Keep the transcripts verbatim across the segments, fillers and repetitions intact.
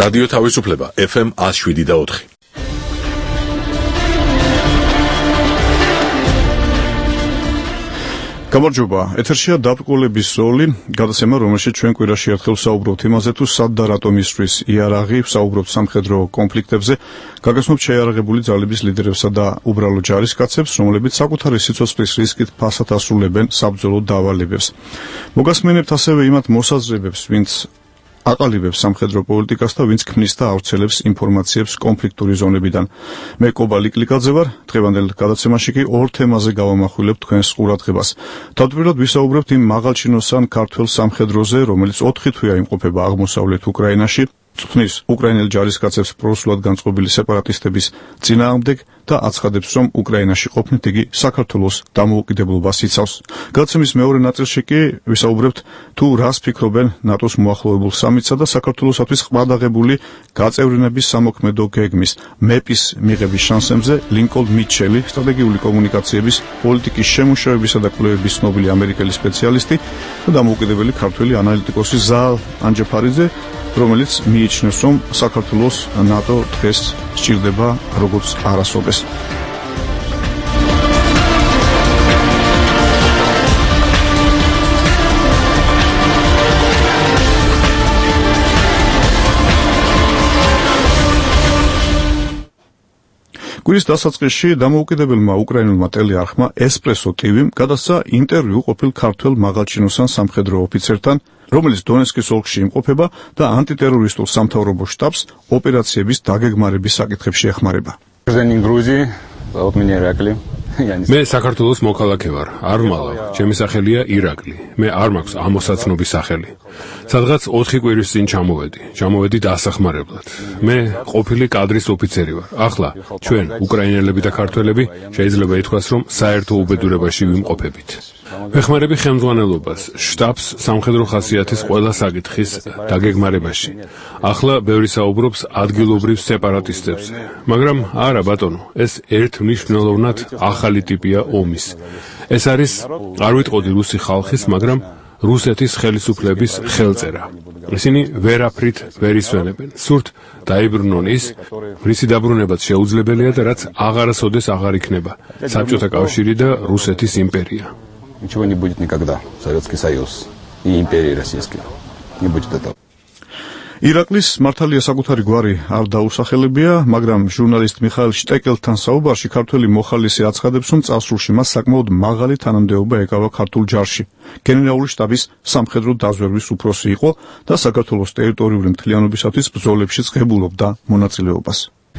რადიო თავისუფლება ეფ ემ one oh seven და four. გამარჯობა, ეთერშია დაბრკოლების ზოლი, გადაცემა, რომელშიც ჩვენ კვირაში ერთხელ საუბრობთ იმაზე, თუ სად და რატომ ისვრის იარაღი, საუბრობთ სამხედრო კონფლიქტებზე, გაგაცნობთ შეიარაღებული ძალების ლიდერებსა და უბრალო ჯარისკაცებს, რომლებიც საკუთარი სიცოცხლის რისკით ფასად ასრულებენ საბრძოლო დავალებებს. მოგასმენებთ ასევე იმათ მოსაზრებებს, ვინც აყალიბებს სამხედრო პოლიტიკას და ვინც ქმნის და ავრცელებს ინფორმაციებს კონფლიქტური ზონებიდან. მე კობალი კლიკაძე ვარ, დღევანდელ გადაცემაში კი ორ თემაზე გავამახვილებ თქვენს ყურადღებას. თავდაპირველად ვისაუბრებთ იმ მაღალჩინოსან ქართველ სამხედროზე, რომელიც ოთხი თვეა იმყოფება აღმოსავლეთ უკრაინაში, წვრთნის უკრაინელ ჯარისკაცებს პროსულად განწყობილი სეპარატისტების წინააღმდეგ და აცხადებს, რომ უკრაინაში ყოფნით იგი საქართველოს დამოუკიდებლობას იცავს. გადაცემის მეორე ნაწილში კი ვისაუბრებთ თუ რას ფიქრობენ ნატოს მოახლოებულ სამიტსა და საქართველოსთვის ყბადაღებული გაწევრიანების სამოქმედო გეგმის მეპის მიღების შანსებზე ლინკოლნ მიჩელი, სტრატეგიული კომუნიკაციების პოლიტიკის შემუშავებისა და კვლევების ცნობილი ამერიკელი სპეციალისტი და დამოუკიდებელი ქართველი ანალიტიკოსი ზაალ ანჯაფარიძე, რომელიც მიიჩნევს, რომ საქართველოს ნატო დღეს სჭირდება როგორც არასოდეს. კვირის დასაწყისში დამოუკიდებელმა უკრაინულმა ტელეარხმა ესპრესო ტივიმ გადასცა ინტერვიუ ყოფილ ქართველ მაღალჩინოსან სამხედრო ოფიცერთან, რომელიც დონეცკის ოლქში იმყოფება და ანტიტერორისტულ სამთავრობო შტაბს ოპერაციების დაგეგმარების საკითხებში ეხმარება. მე საქართველოს მოქალაქე ვარ, არ ვმალავ, ჩემი სახელია ირაკლი, მე არ მაქვს ამოსაცნობის სახელი. სადღაც ოთხი კვირის წინ ჩამოვედი, ჩამოვედი დასახმარებლად. მე ყოფილი კადრის ოფიცერი ვარ. ახლა ჩვენ, უკრაინელები და ქართველები, შეიძლება ითქვას, რომ საერთო უბედურებაში ვიმყოფებით. ვეხმარები ხელმძღვანელობას, შტაბს სამხედრო ხასიათის ყველა საკითხის დაგეგმარებაში. ახლა ბევრი საუბრობს ადგილობრივ სეპარატისტებზე, მაგრამ არა ბატონო, ეს ერთმნიშვნელოვნად ახალი ტიპია ომის. ეს არის, არ ვიტყოდი რუსი ხალხის, მაგრამ რუსეთის ხელისუფლების ხელწერა. ისინი ვერაფრით ვერ ისვენებენ. სურთ დაიბრუნონ ის, რისი დაბრუნებაც შეუძლებელია და რაც აღარასოდეს აღარ იქნება. საბჭოთა კავშირი და რუსეთის იმპერია. Ничего не будет никогда. Советский Союз и империя российская. Не будет этого. ირაკლის მართალია საკუთარი გვარი არ დაუსახელებია, მაგრამ ჟურნალისტ მიხაილ შტეკელთან საუბარში ქართველი მოხალისე აცხადებს, რომ წარსულში მას საკმაოდ მაღალი თანამდებობა ეკავა ქართულ ჯარში. გენერალური შტაბის სამხედრო დაზვერვის უფროსი იყო და საქართველოს ტერიტორიული მთლიანობისათვის ბრძოლებშიც ღებულობდა მონაწილეობას.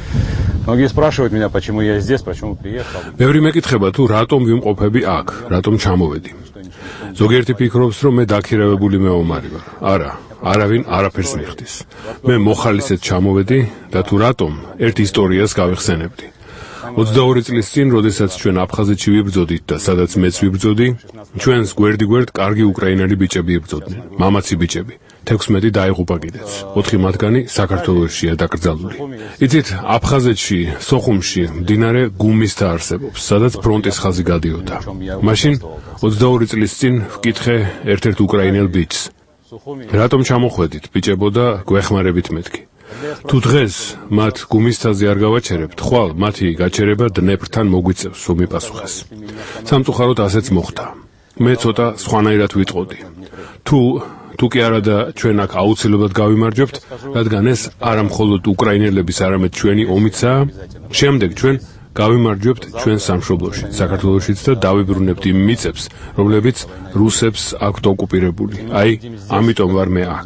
Многие спрашивают меня, почему я здесь, почему приехал. ბევრი მეკითხება თუ რატომ ვიმყოფები აქ, რატომ ჩამოვედი. ზოგიერთი ფიქრობს, რომ მე დაქირავებული მეომარი ვარ. არა, არავინ არაფერს მიხდის. მე მოხალისედ ჩამოვედი და თუ რატომ, ერთ ისტორიას გავიხსენებდი. ოცდაორი წლის წინ, როდესაც ჩვენ აფხაზეთში ვიბრძოდით და სადაც მეც ვიბრძოდი, ჩვენს გვერდ-გვერდ კარგი უკრაინელი ბიჭები იბრძოდნენ, მამაცი ბიჭები. თექვსმეტი დაიღუპა კიდეც. ოთხი მათგანი საქართველოსშია დაკრძალული. იცით, აფხაზეთში, სოხუმში მდინარე გუმისთა არსებობს, სადაც ფრონტის ხაზი გადიოდა. მაშინ ოცდაორი წლის წინ ვკითხე ერთ-ერთ უკრაინელ ბიჭს. რატომ ჩამოხვედით, ბიჭებო და გვეხმარებით მეთქი. თუ დღეს მათ გუმისთაზე არ გავაჩერებთ, ხვალ მათი გაჩერება დნეპრთან მოგვიწევს, რომ მიპასუხეს. სამწუხაროდ ასეც მოხდა. მე ცოტა სხვანაირად ვიტყოდი. თუ თუ კი არა და ჩვენ აქ აუცილებლად გავიმარჯვებთ, რადგან ეს არა მხოლოდ უკრაინელების, არამედ ჩვენი ომიცაა, შემდეგ ჩვენ გავიმარჯვებთ ჩვენ სამშობლოში, საქართველოშიც და დავიბრუნებთ იმ მიწებს, რომლებიც რუსებს აქვთ ოკუპირებული. აი, ამიტომ ვარ მე აქ.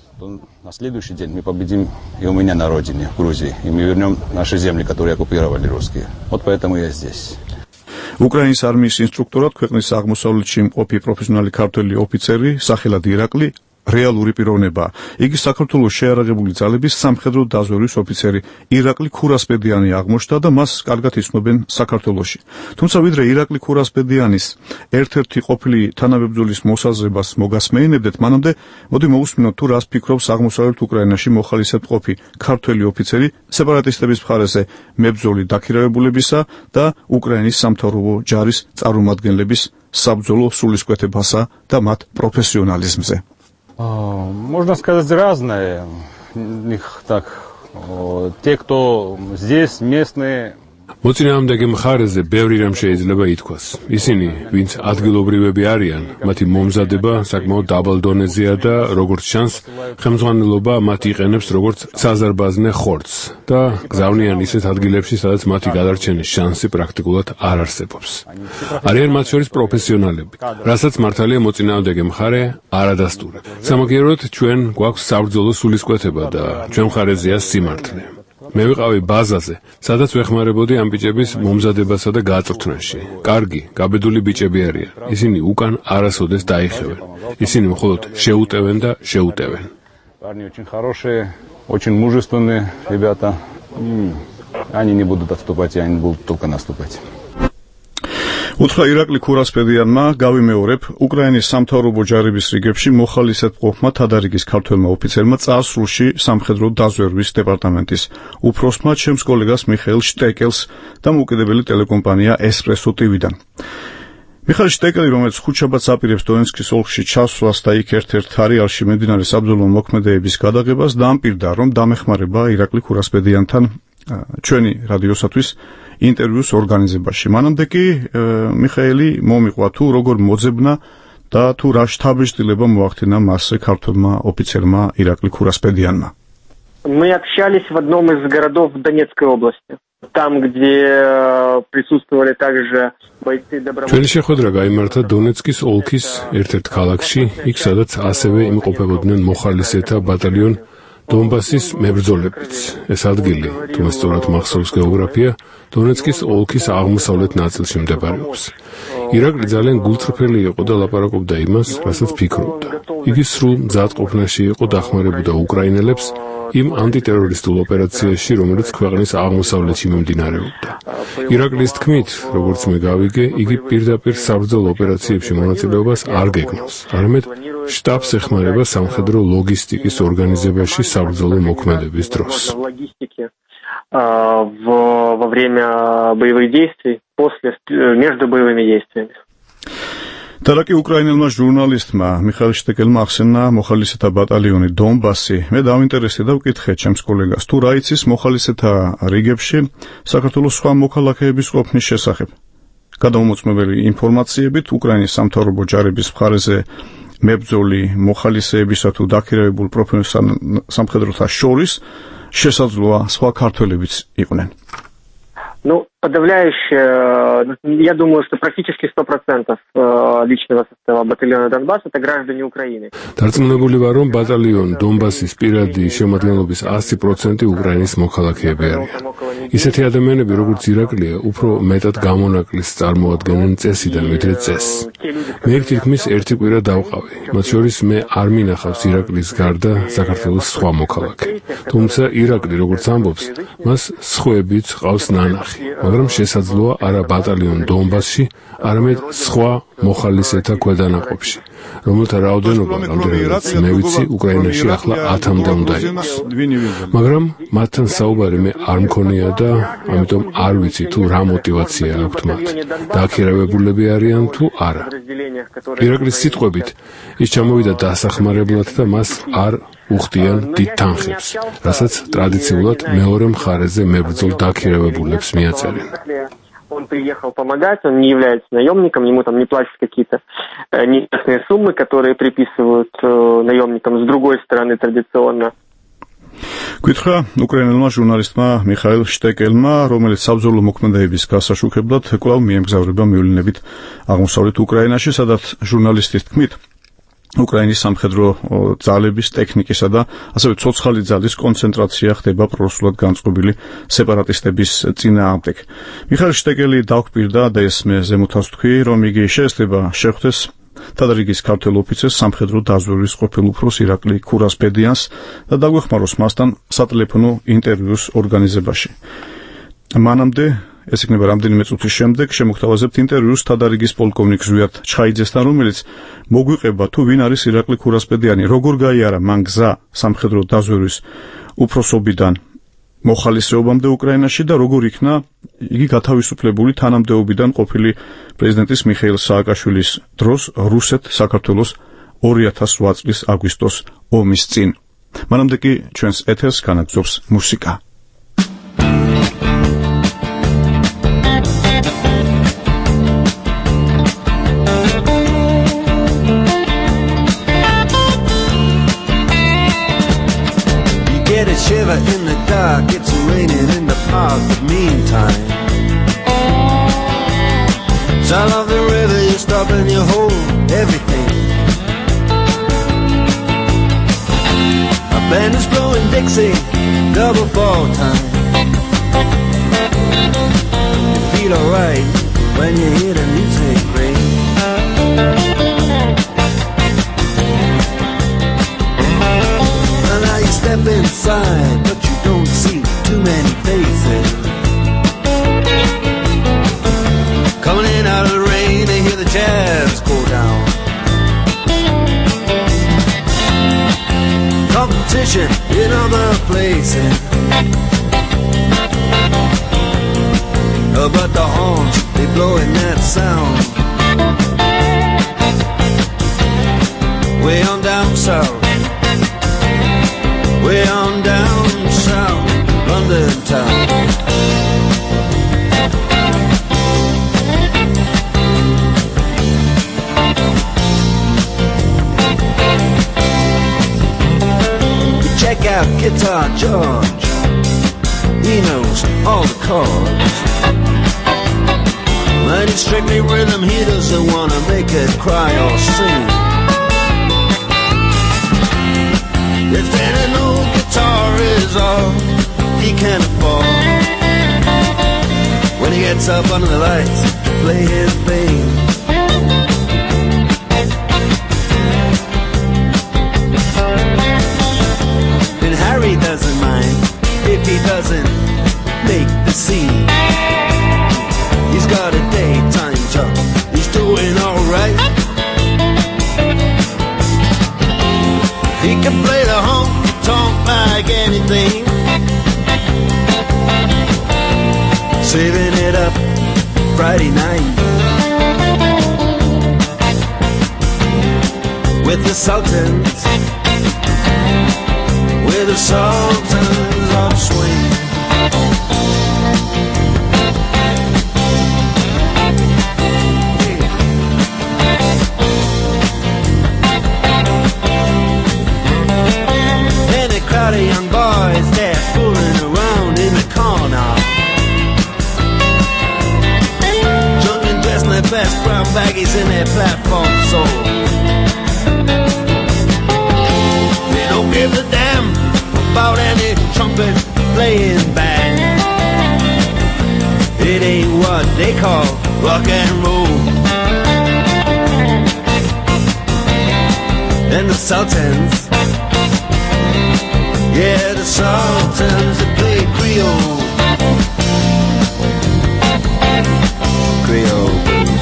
На следующий день мы победим и у меня на родине, в Грузии, и мы вернем наши земли, которые оккупировали русские. Вот поэтому я здесь. უკრაინის არმიის ინსტრუქტორად ქვეყნის აღმოსავლეთში იმყოფი პროფესიონალი ქართველი ოფიცერი სახელად ირაკლი რეალური პიროვნებაა. იგი საქართველოს შეიარაღებული ძალების სამხედრო დაზვერვის ოფიცერი ირაკლი ქურასპედიანი აღმოჩნდა და მას კარგად იცნობენ საქართველოში. თუმცა ვიდრე ირაკლი ქურასპედიანის ერთ-ერთი ყოფილი თანამებრძოლის მოსაზრებას მოგასმეინებდეთ, მანამდე მოდი მოусმინოთ თუ რას ფიქრობს აღმოსავლეთ უკრაინაში მოხალისედ ყოფი ქართველი ოფიცერი სეპარატისტების მხარეზე მებრძოლი დაქირავებულებისა და უკრაინის სამთავრობო ჯარის წარმომადგენლების საბრძოლო სულისკვეთებასა და მათ პროფესიონალიზმზე. Можно сказать разное. них так, те, кто здесь, местные. მოწინააღმდეგე მხარეზე ბევრი რამ შეიძლება ითქვას. ისინი, ვინც ადგილობრივები არიან, მათი მომზადება საკმაოდ დაბალ დონეზეა და როგორც ჩანს, ხელმძღვანელობა მათ იყენებს როგორც საზარბაზნე ხორცს და გზავნიან ისეთ ადგილებში, სადაც მათი გადარჩენის შანსი პრაქტიკულად არ არსებობს. არიან მათ შორის პროფესიონალები, რასაც მართალია მოწინააღმდეგე მხარე არ ადასტურებს. სამაგიეროდ ჩვენ გვაქვს საბრძოლო სულისკვეთება და ჩვენ მხარეზეა სიმართლე. მე ვიყავი ბაზაზე, სადაც ვეხმარებოდი ამ ბიჭების მომზადებასა და გაწვრთნაში. კარგი, გაბედული ბიჭები არიან. ისინი უკან არასოდეს დაიხევენ. ისინი მხოლოდ შეუტევენ და შეუტევენ. Парни очень хорошие, очень мужественные ребята. Они не будут отступать, они будут только наступать. უთხრა ირაკლი ქურასპედიანმა, გავიმეორებ, უკრაინის სამთავრობო ჯარების რიგებში მოხალისეებმა თადარიგის ქართველმა ოფიცერმა წარსულში სამხედრო დაზვერვის დეპარტამენტის უფროსმა ჩემს კოლეგას მიხეილ შტეკელს და მოუკიდებელი ტელეკომპანია ესპრესო ტივიდან. მიხეილ შტეკელი, რომელიც ხუთშაბათს აპირებს დონეცკის ოლქში ჩასვლას და იქ ერთ-ერთ არეალში მიმდინარე საბრძოლო მოქმედებების გადაღებას, დაამპირდა, რომ დამეხმარება ირაკლი ქურასპედიანთან ჩვენი რადიოსათვის ინტერვიუს ორგანიზებაში. მანამდე კი მიხეილი მომიყვა თუ როგორ მოძებნა და თუ რა შთაბეჭდილება მოახდინა მასზე ქართველმა ოფიცერმა ირაკლი ქურასპედიანმა. Мы общались в одном из городов Донецкой области. Там, где присутствовали также бойцы добровольцев. ჩვენი შეხვედრა გაიმართა დონეცკის ოლქის ერთ-ერთ ქალაქში, იქ სადაც ასევე იმყოფებოდნენ მოხალისეთა ბატალიონ დონბასის მებრძოლებიც. ეს ადგილი, თუ მე სწორად მახსოვს გეოგრაფია, დონეცკის ოლქის აღმოსავლეთ ნაწილში მდებარეობს. ირაკლი ძალიან გულწრფელი იყო და ლაპარაკობდა იმას, რასაც ფიქრობდა. იგი სრულ მზადყოფნაში იყო, დახმარებოდა უკრაინელებს იმ ანტიტერორისტულ ოპერაციაში, რომელიც ქვეყნის აღმოსავლეთში მიმდინარეობდა. ირაკლის თქმით, როგორც მე გავიგე, იგი პირდაპირ საბრძოლო ოპერაციებში მონაწილეობას არ გეგმავს, არამედ штабს ეხმარება სამხედრო ლოგისტიკის ორგანიზებაში საბრძოლო მოქმედების დროს. во время боевых действий, после, между боевыми действиями. Тарაკი უკრაინელმა ჟურნალისტმა მიხეილ შტეკელმა ახსენა მოხალისეთა ბატალიონი დონბასი. მე დავინტერესდი და ვკითხე ჩემს კოლეგას, თუ რა იცის მოხალისეთა რიგებში საქართველოს სხვა მოქალაქეების ყოფნის შესახებ. გადამომოწმებელი ინფორმაციებით უკრაინის სამთავრობო ჯარების მხარეზე მებრძოლი მოხალისეებისა თუ დაქირავებულ პროფესიონალ სამხედროთა შორის შესაძლოა სხვა ქართველებიც იყვნენ. Ну, подавляющее, я думаю, что практически сто процентов личного состава батальона Донбасс это граждане Украины. დარწმუნებული ვარ, რომ ბატალიონ დონბასის პირადი შემადგენლობის ასი პროცენტი უკრაინის მოქალაქეები არიან. ისეთი ადამიანები, როგორც ირაკლია, უფრო მეტად გამონაკლისს წარმოადგენენ წესიდან, ვიდრე წესს. მე თითქმის ერთი კვირა დავყავი. მათ შორის მე არ მინახავს ირაკლის გარდა საქართველოს სხვა მოქალაქე. თუმცა ირაკლი, როგორც ამბობს, მას სხვაებიც ყავს ნანახი. მაგრამ შესაძლოა არა ბატალიონ დონბასში, არამედ სხვა მოხალისეთა ქვედანაყოფში, რომელთა რაოდენობა, რამდენადაც მე ვიცი, უკრაინაში ახლა ათამდე უნდა იყოს. მაგრამ მათთან საუბარი მე არ მქონია და ამიტომ არ ვიცი თუ რა мотиваცია აქვთ მათ. დაქირავებულები არიან თუ არა. ირაკლის სიტყვებით, ის ჩამოვიდა დასახმარებლად და მას არ უხდიან დიდ თანხებს, რასაც ტრადიციულად მეორე მხარეზე მებრძოლ დაქირავებულებს მიაწერენ. Он приехал помогать, он не является наемником, ему там не платят какие-то неясные суммы, которые приписывают наемникам с другой стороны традиционно. Გითხრა უკრაინელმა ჟურნალისტმა მიხეილ შტეკელმა, რომელიც საბრძოლო მოქმედებების გასაშუქებლად კვლავ მიემგზავრება მიულინებით აღმოსავლეთ უკრაინაში, სადაც ჟურნალისტის თქმით უკრაინის სამხედრო ძალების ტექნიკისა და ასევე ცოცხალი ძალის კონცენტრაცია ხდება პროსულად განწყობილი სეპარატისტების წინააღმდეგ. მიხეილ შტეკელი დაგვპირდა და ეს მე ზემოთაც თქვი, რომ იგი შეიძლება შეხვდეს თადარიგის ქართველ ოფიცერს სამხედრო დაზვერვის ყოფილ უფროს ირაკლი ქურასპედიანს და დაგვეხმაროს მასთან სატელეფონო ინტერვიუს ორგანიზებაში. მანამდე ეს იქნება რამდენიმე წუთის შემდეგ შემოგთავაზებთ ინტერვიუს თადარიგის პოლკოვნიკ ზვიად ჩხაიძესთან, რომელიც მოგვიყება თუ ვინ არის ირაკლი ქურასპედიანი, როგორ გაიარა მან გზა სამხედრო დაზვერვის უფროსობიდან მოხალისეობამდე უკრაინაში და როგორ იქნა იგი გათავისუფლებული თანამდებობიდან ყოფილი პრეზიდენტის მიხეილ სააკაშვილის დროს რუსეთ-საქართველოს ორი ათას ოთხ წლის აგვისტოს ომის წინ. მანამდე კი ჩვენს ეთერს განაგზობს მუსიკა. Shiver in the dark, it's raining in the park, but meantime sound of the river, you stop and you hold everything. A band is blowing Dixie, double fall time. You feel alright when you hear the music ring. Step inside, but you don't see too many faces. Coming in out of the rain, they hear the jazz go down. Competition in other places, oh, but the horns, they blowing that sound. Way on down south, way on down south, London town. You check out Guitar George, he knows all the chords. When it's strictly rhythm, he doesn't want to make it cry or sing. If any old guitar is all he can afford, when he gets up under the lights to play his thing, and Harry doesn't mind if he doesn't make the scene. He's got a daytime job, he's doing alright. He can play the honky-tonk like anything, saving it up Friday night with the Sultans, with the Sultans of Swing. Crowd of young boys, they're fooling around in the corner, drunk and dressed in their best brown baggies in their platform soul. They don't give a damn about any trumpet playing band. It ain't what they call rock and roll. And the Sultans, yeah, the Sultans that play Creole, Creole.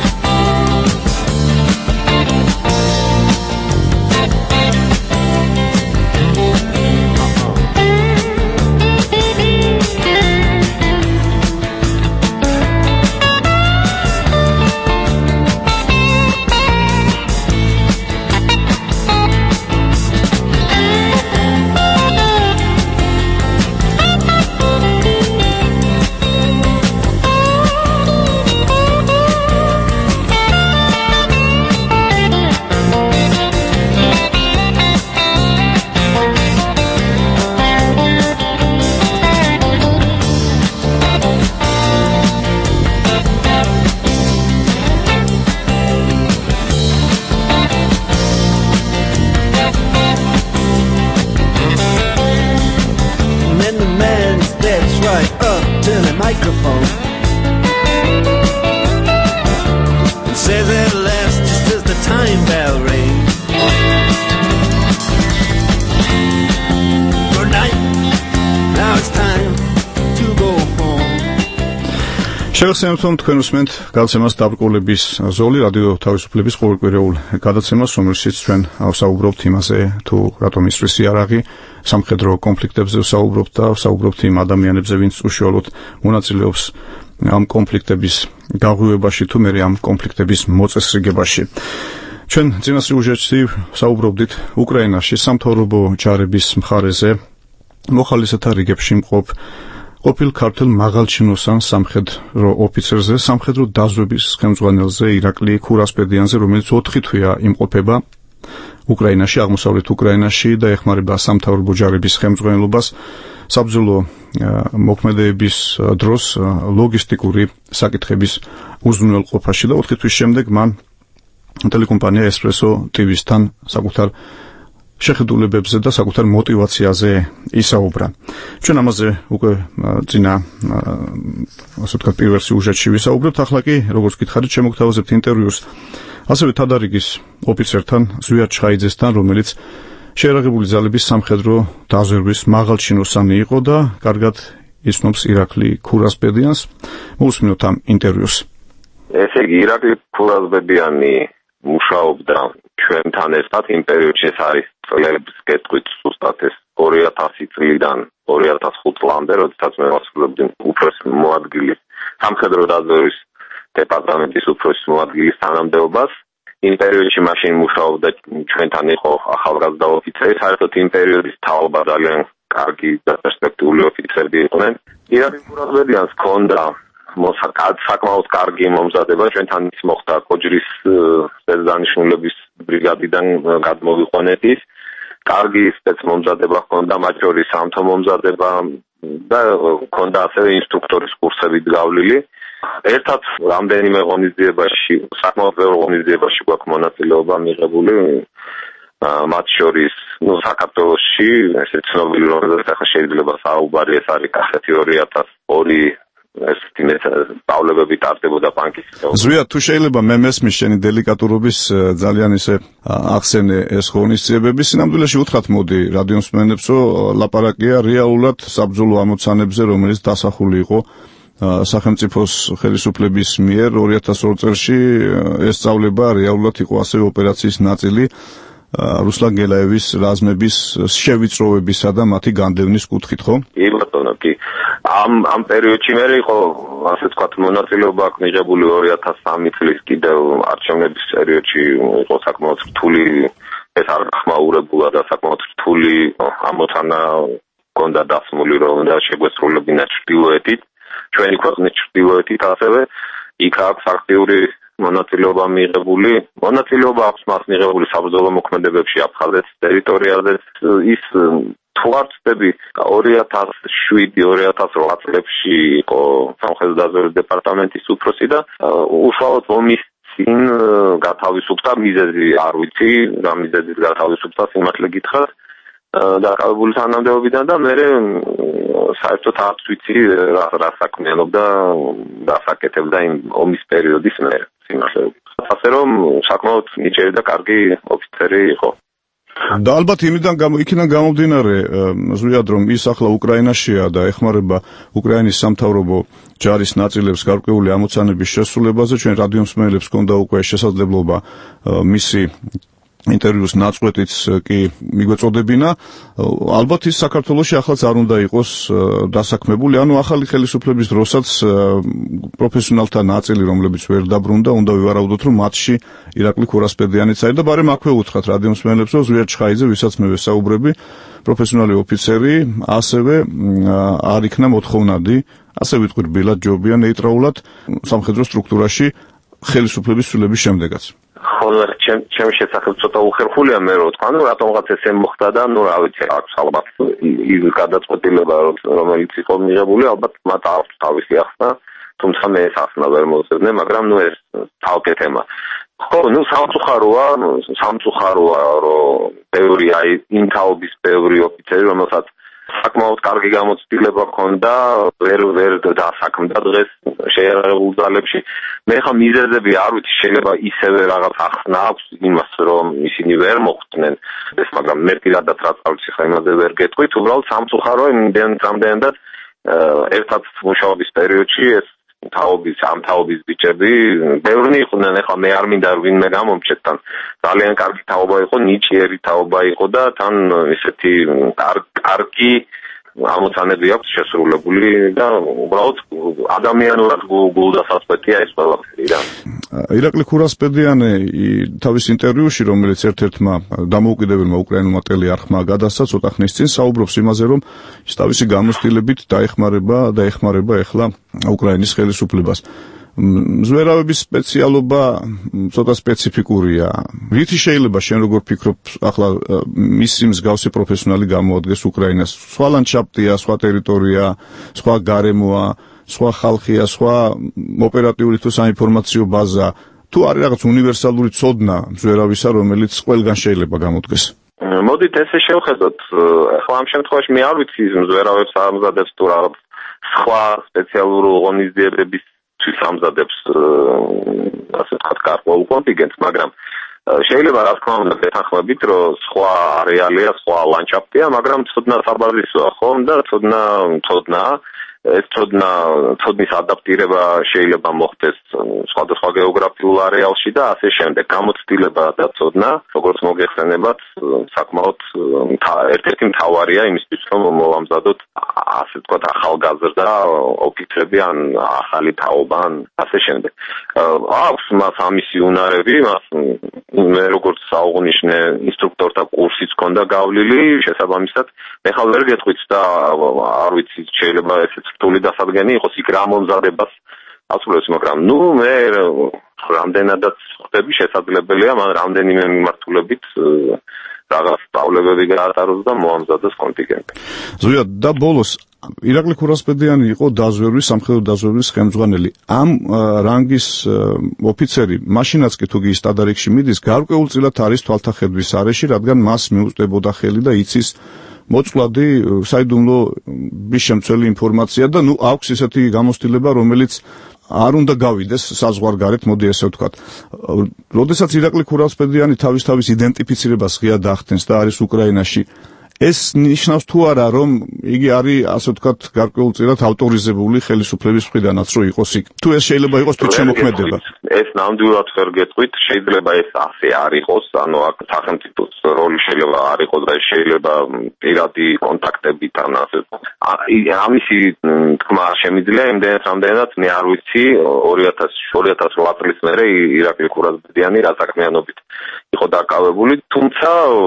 Microphone and says at last, just as the time bell rings, good night, now it's time to go home. შევახსენებთ, თქვენ უსმენთ გადაცემას დაბრკოლების ზოლი, რადიო თავისუფლების ყოველკვირეულ გადაცემას, რომელშიც ჩვენ ვსაუბრობთ იმაზე, თუ რატომ ისვრის იარაღი, სამხედრო კონფლიქტებზე ვსაუბრობთ და ვსაუბრობთ იმ ადამიანებზე, ვინც უშუალოდ მონაწილეობს ამ კონფლიქტების გაღვივებაში თუ მე ამ კონფლიქტების მოწესრიგებაში. ჩვენ წინა სიუჟეტში საუბრობდით უკრაინაში სამთავრობო ჯარების მხარეზე მოხალისეთა რიგებში მყოფ ყოფილ ქართულ მაღალჩინოსან სამხედრო ოფიცერზე, სამხედრო დაზვების ხელმძღვანელზე ირაკლი ქურასპედიანზე, რომელიც ოთხი თვეა იმყოფება უკრაინაში, აღმოსავლეთ უკრაინაში და ეხმარება სამთავრობო ჯარების ხელმძღვანელობას საბრძოლო მოქმედებების დროს ლოგისტიკური საკითხების უზრუნველყოფაში და ოთხი თვის შემდეგ მან ტელეკომპანია ესპრესო ტივისთან საკუთარ შეხედულებებზე და საკუთარ мотивაციაზე ისაუბრა. ჩვენ ამაზე უკვე წინა ასე ვთქვათ პირველ სიუჟეტში ვისაუბრებთ, ახლა კი როგორც გითხარით შემოგთავაზებთ ინტერვიუს ასევე თადარიგის ოფიცერთან ზვიად ჩხაიძესთან, რომელიც შეიარაღებული ძალების სამხედრო დაზვერვის მაღალჩინოსანი იყო და კარგად იცნობს ირაკლი ქურასპედიანს. მოусმინოთ ამ ინტერვიუს. ესე იგი ირაკლი ქურასპედიანი მუშაობდა ჩვენთან ერთად იმ პერიოდში, ეს არის წლების კეთხვით ზუსტად ეს ორი ათასი წლიდან ორი ათას ხუთი წლამდე, როდესაც მე ვასრულებდი უფროს მოადგილის სამხედრო დაზვერვის დეპარტამენტის უფროს მოადგილის თანამდებობას. იმ პერიოდში მაშინ მუშაობდა ჩვენთან იყო ახალგაზრდა ოფიცერი, საერთოდ იმ პერიოდის თაობა ძალიან კარგი და პერსპექტიული ოფიცერები იყვნენ. ირაკლი ქურასპედიანს ჰქონდა მოსაკად საკმაოდ კარგი მომზადება, ჩვენთან ის მოხდა კოჯრის სპეცდანიშნულების ბრიგადიდან გადმოვიყვანეთ. კარგი სპეცმომზადება ჰქონდა, მათ შორის სამთო მომზადება და ჰქონდა ასევე ინსტრუქტორის კურსებით გავლილი. ერთად რამდენიმე ღონისძიებაში, საკმაოდ ბევრ ღონისძიებაში გვაქვს მონაწილეობა მიღებული, მათ შორის ნუ საქართველოში ესე ცნობილი რომელზეც ახლა შეიძლება საუბარი ეს არის კახეთი ორი ათას ორი ეს პავლევები ტარდებოდა ბანკის. ზვიად, თუ შეიძლება მე მესმის შენი დელიკატურობის ძალიან ისე ახსენე ეს ღონისძიებები, სინამდვილეში უთხრათ მოდი რადიო მსმენელებს, რომ ლაპარაკია რეალურად საბრძოლო ამოცანებზე, რომელიც დასახული იყო სახელმწიფოს ხელისუფლების მიერ ორი ათას ორი წელში. ეს სწავლება რეალურად იყო ასევე ოპერაციის ნაწილი რუსლან გელაევის რაზმების შევიწროვებისა და მათი განდევნის კუთხით, ხო? კი ბატონო, კი. ამ ამ პერიოდში მე იყო ასე ვთქვათ მონაწილეობა აქვს მიღებული ორი ათას სამი წლის კიდევ არჩევნების პერიოდში იყო საკმაოდ რთული, ეს არ გახმაურებულა და საკმაოდ რთული ამოცანა ჰქონდა დასმული, რომ უნდა შეგვესრულებინა ჩრდილოეთით, ჩვენი ქვეყნის ჩრდილოეთით ასევე იქ აქვს აქტიური მონაწილეობა მიღებული. მონაწილეობა აქვს მას მიღებული საბრძოლო მოქმედებებში აფხაზეთის ტერიტორიაზე. ის თუ არ ვწდები ორი ათას შვიდი ორი ათას რვა წლებში იყო სამხედრო დაზვერვის დეპარტამენტის უფროსი და უშუალოდ ომის წინ გათავისუფლდა, მიზეზი არ ვიცი, რა მიზეზის გათავისუფლდა, სიმართლე გითხრათ, დაკავებული თანამდებობიდან და მე საერთოდ არ ვიცი რა რა საქმიანობდა და საკეთებდა იმ ომის პერიოდის მე სიმართლე გითხრათ. ასე რომ საკმაოდ ნიჭიერი და კარგი ოფიცერი იყო. და ალბათ იმიდან იქიდან გამომდინარე ზვიად რომ ის ახლა უკრაინაშია და ეხმარება უკრაინის სამთავრობო ჯარის ნაწილებს გარკვეული ამოცანების შესრულებაზე, ჩვენ რადიო მსმენელებს ჰქონდა უკვე შესაძლებლობა მისი ინტერვიუს ნაწყვეტიც კი მიგვეწოდებინა. ალბათ ის საქართველოში ახალაც არ უნდა იყოს დასაქმებული, ანუ ახალი ხელისუფლების დროსაც პროფესიონალთა ნაწილი, რომლებიც ვერ დაბრუნდა, უნდა ვივარაუდოთ, რომ მათში ირაკლი ქურასპედიანიც არის და ბარემ აქვე უთხრათ რადიო მსმენელებს, რომ ზვიად ჩხაიძე, ვისაც მე ვესაუბრები, პროფესიონალი ოფიცერი, ასევე არ იქნა მოთხოვნადი, ასე ვიტყვი რბილად, ჯობია, ნეიტრალურად სამხედრო სტრუქტურაში ხელისუფლების ცვლილების შემდეგაც. ხოლო ჩემ შესახებ ცოტა უხერხულია მე რო თქვა, რომ რატომღაც ესე მოხდა და ნუ რა ვიცი, აქვს ალბათ ის გადაწყვეტილება, რომელიც იყო მიღებული, ალბათ მათ აქვს თავისი ახსნა, თუმცა მე ეს ახსნა ვერ მოვწევდე, მაგრამ ნუ ეს თავკე თემა. ხო, ნუ სამწუხაროა, სამწუხაროა, რომ ბევრი აი იმ თაობის ბევრი ოფიცერი, რომელსაც საკმაოდ კარგი გამოცდილება ჰქონდა, ვერ ვერ დასაქმდა დღეს შეიარაღებულ ძალებში. მე ხა მიზეზები არ ვიცი, შეიძლება ისევე რაღაც ახსნა აქვს იმას, რომ ისინი ვერ მოხვდნენ ეს, მაგრამ მე პირადად რა წავიცი ხა იმაზე ვერ გეტყვით, უბრალოდ სამწუხაროა იმდენ რამდენადაც ერთად მუშაობის პერიოდში ეს თაობის ამ თაობის ბიჭები ბევრნი იყვნენ, ეხლა მე არ მინდა ვინმე გამომჩეთ, თან ძალიან კარგი თაობა იყო, ნიჭიერი თაობა იყო და თან ისეთი კარგი ამოცანები აქვს შესრულებული და უბრალოდ ადამიანურად გულდასაწყვეტია ეს ყველაფერი რა. ირაკლი ქურასპედიანი თავის ინტერვიუში, რომელიც ერთ-ერთმა დამოუკიდებელმა უკრაინულმა ტელეარხმა გადასცა ცოტა ხნის წინ, საუბრობს იმაზე, რომ ის თავისი გამოცდილებით დაეხმარება და ეხმარება ახლა უკრაინის ხელისუფლებას. მზვერავების სპეციალობა ცოტა სპეციფიკურია. რითი შეიძლება შენ როგორ ფიქრობ, ახლა მისი მსგავსი პროფესიონალი გამოადგეს უკრაინას? სხვა ლანდშაფტია, სხვა ტერიტორია, სხვა გარემოა, სხვა ხალხია, სხვა ოპერატიული თუ საინფორმაციო ბაზა. თუ არის რაღაც უნივერსალური ცოდნა მზვერავისა, რომელიც ყველგან შეიძლება გამოდგეს? მოდით ესე შევხედოთ. ახლა ამ შემთხვევაში მე არ ვიცი მზვერავებს ამზადებს თუ რაღაც სხვა სპეციალური ღონისძიებების ამზადებს ასე ვთქვათ გარკვეულ კონტინგენტს, მაგრამ შეიძლება რა თქმა უნდა ვეთანხმებით, რომ სხვა არეალია, სხვა ლანდშაფტია, მაგრამ ცოდნა საბაზისოა, ხო? და ცოდნა ცოდნა ეს ცოდნა ცოდნის ადაპტირება შეიძლება მოხდეს სხვადასხვა გეოგრაფიულ არეალში და ასე შემდეგ. გამოცდილება და ცოდნა, როგორც მოგეხსენებათ, საკმაოდ ერთ-ერთი მთავარია იმისთვის, რომ მოვამზადოთ ასე ვთქვათ ახალგაზრდა ოფიცრები ან ახალი თაობა ან ასე შემდეგ. აქვს მას ამისი უნარები, მას მე როგორც საუღნიშნე ინსტრუქტორთა კურსიც ჰქონდა გავლილი, შესაბამისად მე ხალ ვერ გეტყვით და არ ვიცი შეიძლება ესეც რთული დასადგენი იყოს იქ რა მომზადებას აცვლებს, მაგრამ ნუ მე რამდენადაც ხდები შესაძლებელია მან რამდენიმე მიმართულებით რაღაც სწავლებები გაატაროს და მოამზადოს კონტინგენტი. ზოია და ბოლოს ირაკლი ქურასპედიანი იყო დაზვერვის, სამხედრო დაზვერვის ხელმძღვანელი. ამ რანგის ოფიცერი მაშინაც კი თუ კი სტადარიქში მიდის, გარკვეულწილად არის თვალთახედვის არეში, რადგან მას მიუწვდებოდა ხელი და იცის მოწყვლადი საიდუმლო ბიშემცველი ინფორმაცია და ნუ აქვს ისეთი გამოცდილება, რომელიც არ უნდა გავიდეს საზღვარგარეთ, მოდი ესე ვთქვათ. როდესაც ირაკლი ქურასპედიანი თავის თავის იდენტიფიცირებას ღიად ახდენს და არის უკრაინაში, ეს ნიშნავს თუ არა, რომ იგი არის ასე ვთქვათ გარკვეულწილად ავტორიზებული ხელისუფლების მხრიდანაც რომ იყოს იქ. თუ ეს შეიძლება იყოს თვითშემოქმედება. ეს ნამდვილად ვერ გეტყვით, შეიძლება ეს ასე არ იყოს, ანუ აქ სახელმწიფოს როლი შეიძლება არ იყოს და ეს შეიძლება პირადი კონტაქტებით ან ასე. ამისი თქმა შემიძლია იმდენად, რამდენად მე არ ვიცი ორი ათას რვა წლის მერე ირაკლი ქურასპედიანი რა საქმიანობით იყო დაკავებული, თუმცა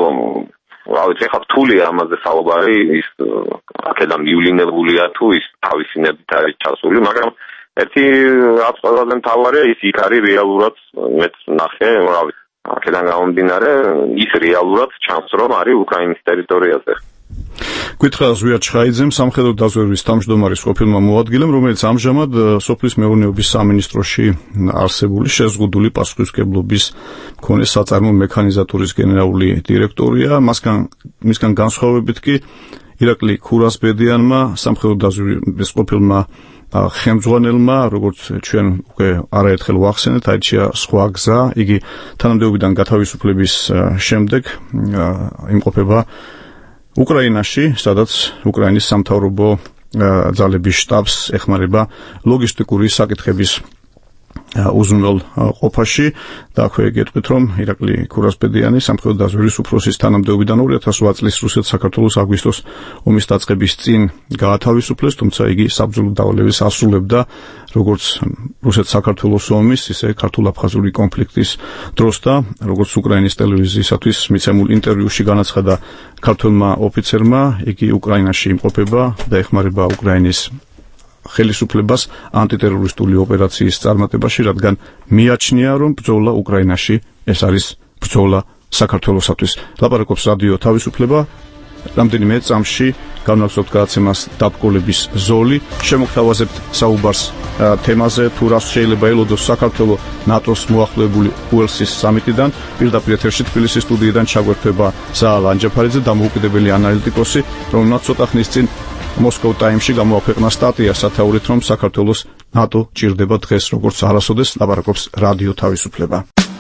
რა ვიცი, ხა რთულია ამაზე საუბარი, ის აქედან მივლინებულია თუ ის თავისინებით არის ჩასული, მაგრამ ერთი რაც ყველაზე მთავარია, ის იქ არის რეალურად, მეც ნახე, რა ვიცი, აქედან გამომდინარე, ის რეალურად ჩანს, რომ არის უკრაინის ტერიტორიაზე. გითხრა ზვია ჩხაიძემ, სამხედრო დაზვერვის თავმჯდომარის ყოფილმა მოადგილემ, რომელიც ამჟამად სოფლის მეურნეობის სამინისტროში არსებული შეზღუდული პასუხისმგებლობის მქონე საწარმო მექანიზატურის გენერალური დირექტორია. მასგან მისგან განსხვავებით კი ირაკლი ქურასპედიანმა, სამხედრო დაზვერვის ყოფილმა ხელმძღვანელმა, როგორც ჩვენ უკვე არაერთხელ ვახსენეთ, აირჩია სხვა გზა. იგი თანამდებობიდან გათავისუფლების შემდეგ იმყოფება უკრაინაში, სადაც უკრაინის სამთავრობო ძალების შტაბს ეხმარება ლოგისტიკური საკითხების უზრუნველ ყოფაში და აქვე გეტყვით, რომ ირაკლი ქურასპედიანი სამხედრო დაზვერვის უფროსის თანამდებობიდან ორი ათას რვა წლის რუსეთ-საქართველოს აგვისტოს ომის დაწყების წინ გაათავისუფლეს, თუმცა იგი საბრძოლო დავალებას ასრულებდა როგორც რუსეთ-საქართველოს ომის, ისე ქართულ-აფხაზური კონფლიქტის დროს და როგორც უკრაინის ტელევიზიისათვის მიცემულ ინტერვიუში განაცხადა ქართველმა ოფიცერმა, იგი უკრაინაში იმყოფება და ეხმარება უკრაინის ხელისუფლებას ანტიტერორისტული ოპერაციის წარმატებაში, რადგან მიაჩნია, რომ ბრძოლა უკრაინაში ეს არის ბრძოლა საქართველოსათვის. ლაპარაკობს რადიო თავისუფლება. რამდენიმე წამში განვახსოვთ გადაცემას დაბკოლების ზოლი. შემოგთავაზებთ საუბარს თემაზე, თუ რას შეიძლება ელოდოს საქართველო ნატოს მოახლოებული უელსის სამიტიდან. პირდაპირ ეთერში თბილისის სტუდიიდან ჩაგვერთვება ზაალ ანჯაფარიძე, დამოუკიდებელი ანალიტიკოსი, რომელმაც ცოტა ხნის წინ Moscow Times-ში გამოაქვეყნა სტატია სათაურით, რომ საქართველოს ნატო ჭირდება დღეს, როგორც არასოდეს. ლაპარაკობს რადიო თავისუფლება.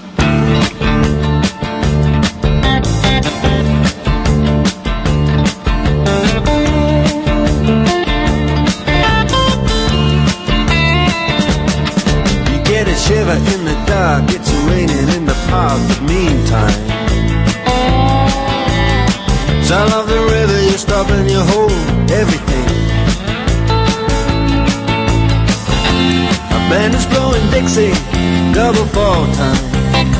You get a shiver in the dark, it's raining in the park, but meantime sound of the river, you stop and you hold everything. A band is blowing Dixie, double fall time.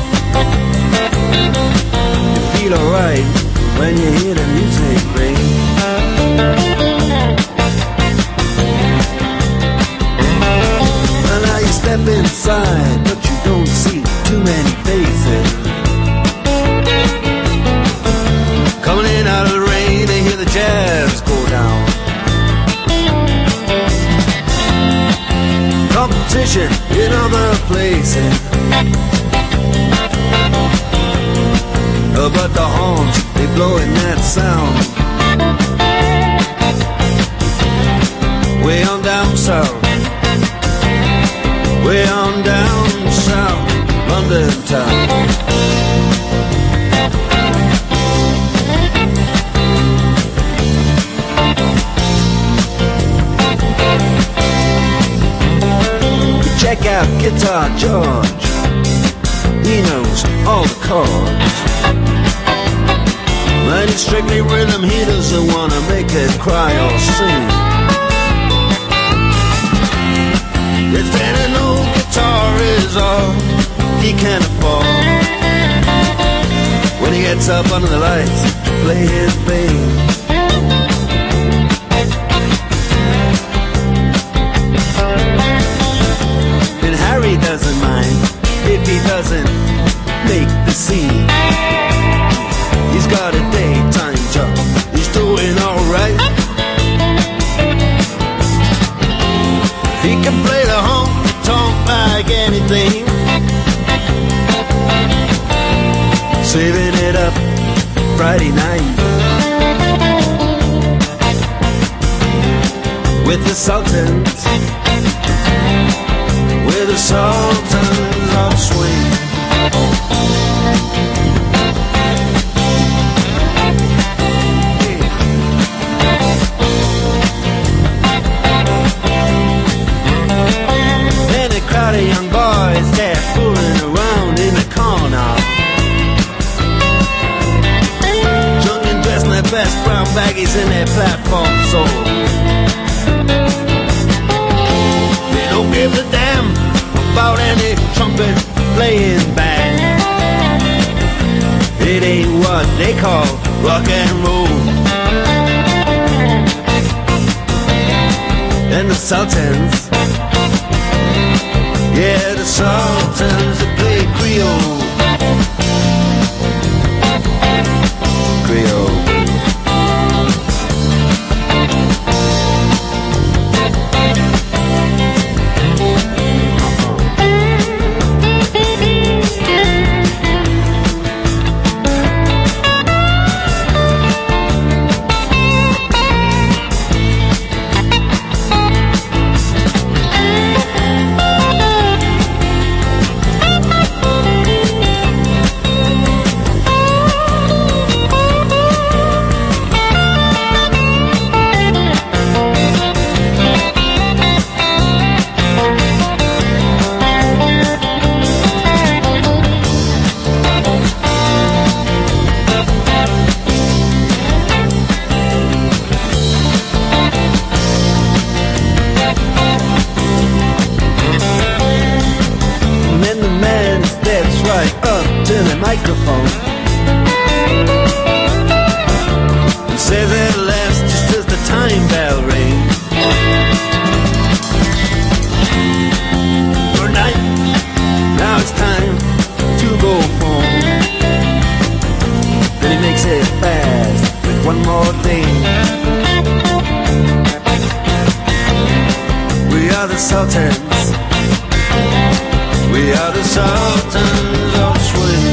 You feel alright when you hear the music ring. And now you step inside, but you don't see too many faces. Coming in out of the rain, they hear the jazz go down. Competition in other places, uh, but the horns, they blowing that sound. Way on down south, way on down south, London town. Check out Guitar George, he knows all the chords. But it's strictly rhythm, he doesn't want to make it cry or sing. If any old guitar is all he can afford, when he gets up under the lights to play his thing. Harry doesn't mind if he doesn't make the scene. He's got a daytime job, he's doing alright. He can play the honky-tonk like anything, saving it up Friday night with the Sultans. With the Sultans of Swing. And a crowd of young boys, they're fooling around in the corner, drunk and dressed in their best brown baggies in their platform soles. They don't give a damn about any trumpet playing band. It ain't what they call rock and roll. And the Sultans, yeah, the Sultans, they play Creole. Creole. Microphone and says it last just as the time bell rings. Good night, now it's time to go home. Then he makes it fast with one more thing. We are the Sultans, we are the Sultans of Swing.